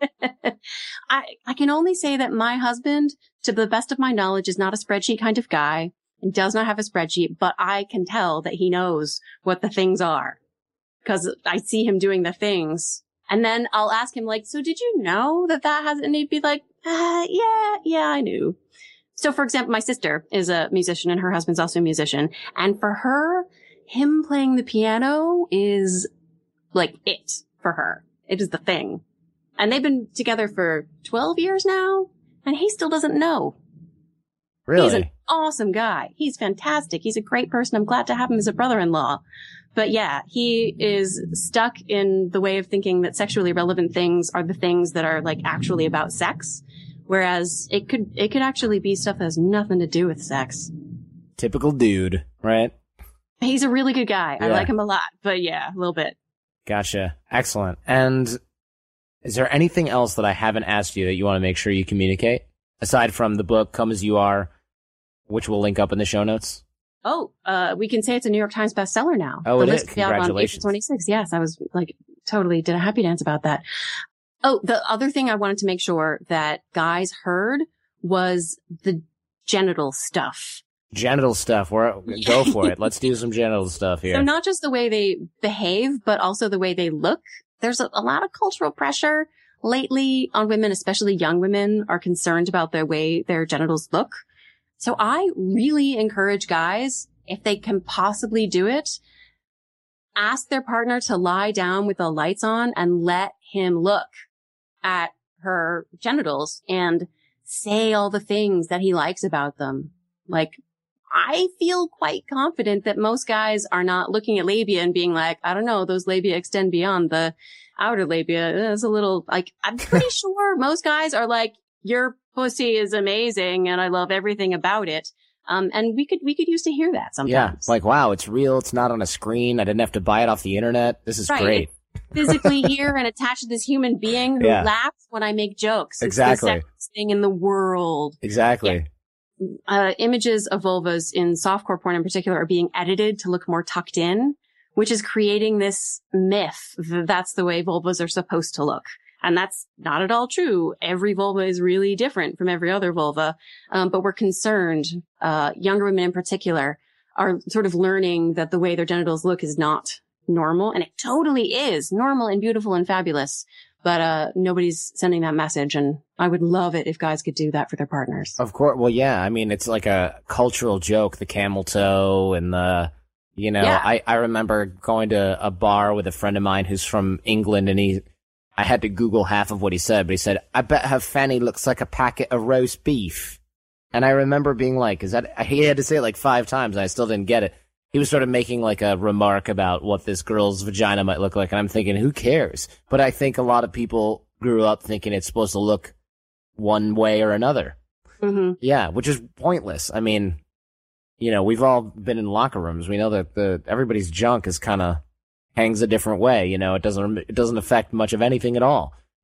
I I can only say that my husband, to the best of my knowledge, is not a spreadsheet kind of guy and does not have a spreadsheet. But I can tell that he knows what the things are because I see him doing the things. And then I'll ask him like, "So did you know that that has?" And he'd be like, uh, "Yeah, yeah, I knew." So, for example, my sister is a musician and her husband's also a musician. And for her, him playing the piano is like it for her. It is the thing. And they've been together for twelve years now, and he still doesn't know. Really? He's an awesome guy. He's fantastic. He's a great person. I'm glad to have him as a brother-in-law. But yeah, he is stuck in the way of thinking that sexually relevant things are the things that are like actually about sex. Whereas it could, it could actually be stuff that has nothing to do with sex. Typical dude, right? He's a really good guy. I Yeah. like him a lot, but yeah, a little bit. Gotcha. Excellent. And is there anything else that I haven't asked you that you want to make sure you communicate? Aside from the book, Come As You Are, which we'll link up in the show notes. Oh, uh, we can say it's a New York Times bestseller now. Oh, the it list is. will be out on April Congratulations. twenty-sixth. Yes, I was like totally did a happy dance about that. Oh, the other thing I wanted to make sure that guys heard was the genital stuff. Genital stuff. We're, go for it. Let's do some genital stuff here. So not just the way they behave, but also the way they look. There's a, a lot of cultural pressure lately on women, especially young women, are concerned about the way their genitals look. So I really encourage guys, if they can possibly do it, ask their partner to lie down with the lights on and let him look at her genitals and say all the things that he likes about them. Like, I feel quite confident that most guys are not looking at labia and being like, I don't know, those labia extend beyond the outer labia. It's a little like, I'm pretty sure most guys are like, your pussy is amazing and I love everything about it. Um, and we could, we could use to hear that sometimes. Yeah. Like, wow, it's real. It's not on a screen. I didn't have to buy it off the internet. This is Right. great. Physically here and attached to this human being who Yeah. laughs when I make jokes. It's Exactly. the sexiest thing in the world. Exactly. Uh, images of vulvas in softcore porn in particular are being edited to look more tucked in, which is creating this myth that that's the way vulvas are supposed to look. And that's not at all true. Every vulva is really different from every other vulva. Um, but we're concerned, uh, younger women in particular are sort of learning that the way their genitals look is not normal. And it totally is normal and beautiful and fabulous. But, uh, nobody's sending that message. And I would love it if guys could do that for their partners. Of course. Well, yeah. I mean, it's like a cultural joke, the camel toe and the, you know, Yeah. I, I remember going to a bar with a friend of mine who's from England, and he, I had to Google half of what he said, but he said, I bet her fanny looks like a packet of roast beef. And I remember being like, is that, he had to say it like five times and I still didn't get it. He was sort of making like a remark about what this girl's vagina might look like. And I'm thinking, who cares? But I think a lot of people grew up thinking it's supposed to look one way or another. Mm-hmm. Yeah, which is pointless. I mean, you know, we've all been in locker rooms. We know that the everybody's junk is kind of hangs a different way. You know, it doesn't it doesn't affect much of anything at all.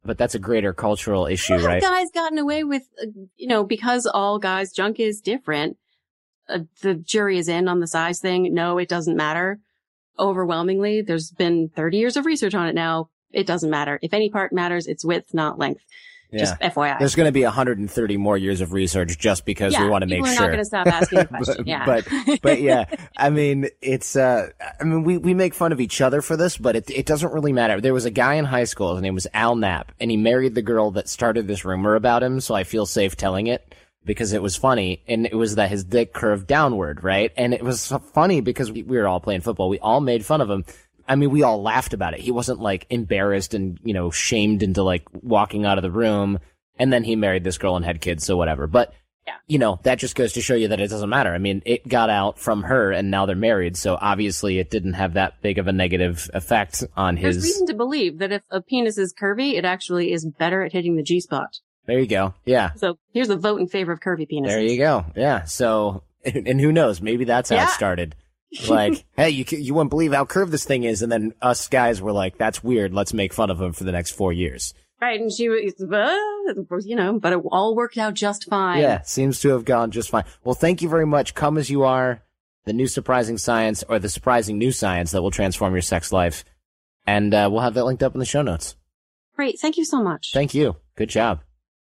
but that's a greater cultural issue, well, right? Guys gotten away with, uh, you know, because all guys' junk is different. Uh, the jury is in on the size thing. No, it doesn't matter. Overwhelmingly, there's been thirty years of research on it now. It doesn't matter. If any part matters, it's width, not length. Yeah. Just F Y I. There's going to be one hundred thirty more years of research just because yeah, we want to make sure. We're sure. not going to stop asking the question. but, yeah. but, but yeah, I mean, it's, uh, I mean, we, we make fun of each other for this, but it, it doesn't really matter. There was a guy in high school, his name was Al Knapp, and he married the girl that started this rumor about him, so I feel safe telling it because it was funny, and it was that his dick curved downward, right? And it was funny because we, we were all playing football. We all made fun of him. I mean, we all laughed about it. He wasn't like embarrassed and, you know, shamed into like walking out of the room. And then he married this girl and had kids, so whatever. But, yeah. you know, that just goes to show you that it doesn't matter. I mean, it got out from her and now they're married. So obviously it didn't have that big of a negative effect on his. There's reason to believe that if a penis is curvy, it actually is better at hitting the G spot. There you go. Yeah. So here's a vote in favor of curvy penises. There you go. Yeah. So, and, and who knows? Maybe that's how yeah. it started. Like, hey, you you wouldn't believe how curved this thing is. And then us guys were like, that's weird. Let's make fun of him for the next four years. Right, and she was, uh, you know, but it all worked out just fine. Yeah, seems to have gone just fine. Well, thank you very much. Come as you are, the new surprising science, or the surprising new science that will transform your sex life. And uh, we'll have that linked up in the show notes. Great, thank you so much. Thank you. Good job.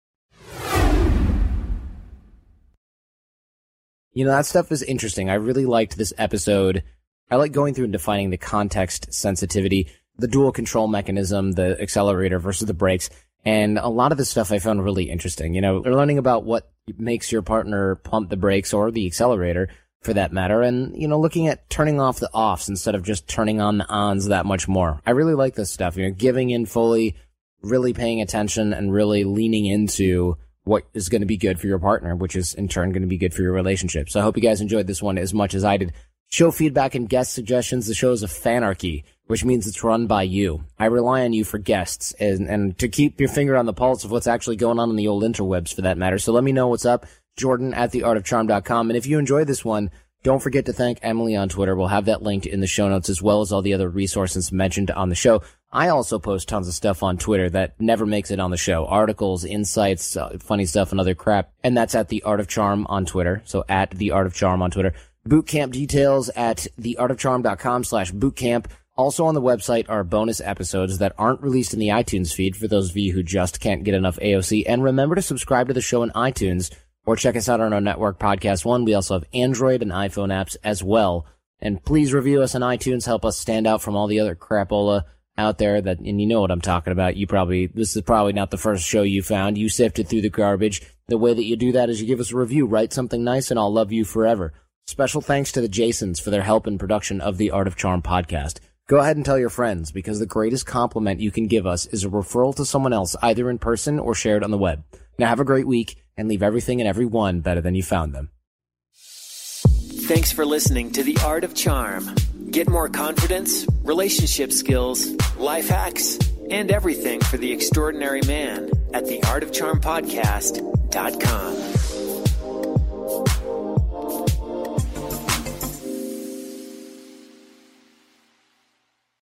You know, that stuff is interesting. I really liked this episode. I like going through and defining the context sensitivity, the dual control mechanism, the accelerator versus the brakes. And a lot of this stuff I found really interesting. You know, learning about what makes your partner pump the brakes or the accelerator for that matter. And, you know, looking at turning off the offs instead of just turning on the ons that much more. I really like this stuff. You know, giving in fully, really paying attention and really leaning into what is going to be good for your partner, which is in turn going to be good for your relationship. So I hope you guys enjoyed this one as much as I did. Show feedback and guest suggestions. The show is a fanarchy, which means it's run by you. I rely on you for guests and, and to keep your finger on the pulse of what's actually going on in the old interwebs for that matter. So let me know what's up. Jordan at the art of charm dot com. And if you enjoyed this one, don't forget to thank Emily on Twitter. We'll have that linked in the show notes as well as all the other resources mentioned on the show. I also post tons of stuff on Twitter that never makes it on the show. Articles, insights, uh, funny stuff, and other crap. And that's at The Art of Charm on Twitter. So at The Art of Charm on Twitter. Bootcamp details at the art of charm dot com slash bootcamp. Also on the website are bonus episodes that aren't released in the iTunes feed for those of you who just can't get enough A O C. And remember to subscribe to the show in iTunes or check us out on our network, Podcast One. We also have Android and iPhone apps as well. And please review us on iTunes. Help us stand out from all the other crapola out there that, and you know what I'm talking about. You probably, this is probably not the first show you found. You sifted through the garbage. The way that you do that is you give us a review, write something nice, and I'll love you forever. Special thanks to the Jasons for their help in production of the Art of Charm podcast. Go ahead and tell your friends because the greatest compliment you can give us is a referral to someone else, either in person or shared on the web. Now have a great week and leave everything and everyone better than you found them. Thanks for listening to The Art of Charm. Get more confidence, relationship skills, life hacks, and everything for the extraordinary man at the art of charm podcast dot com.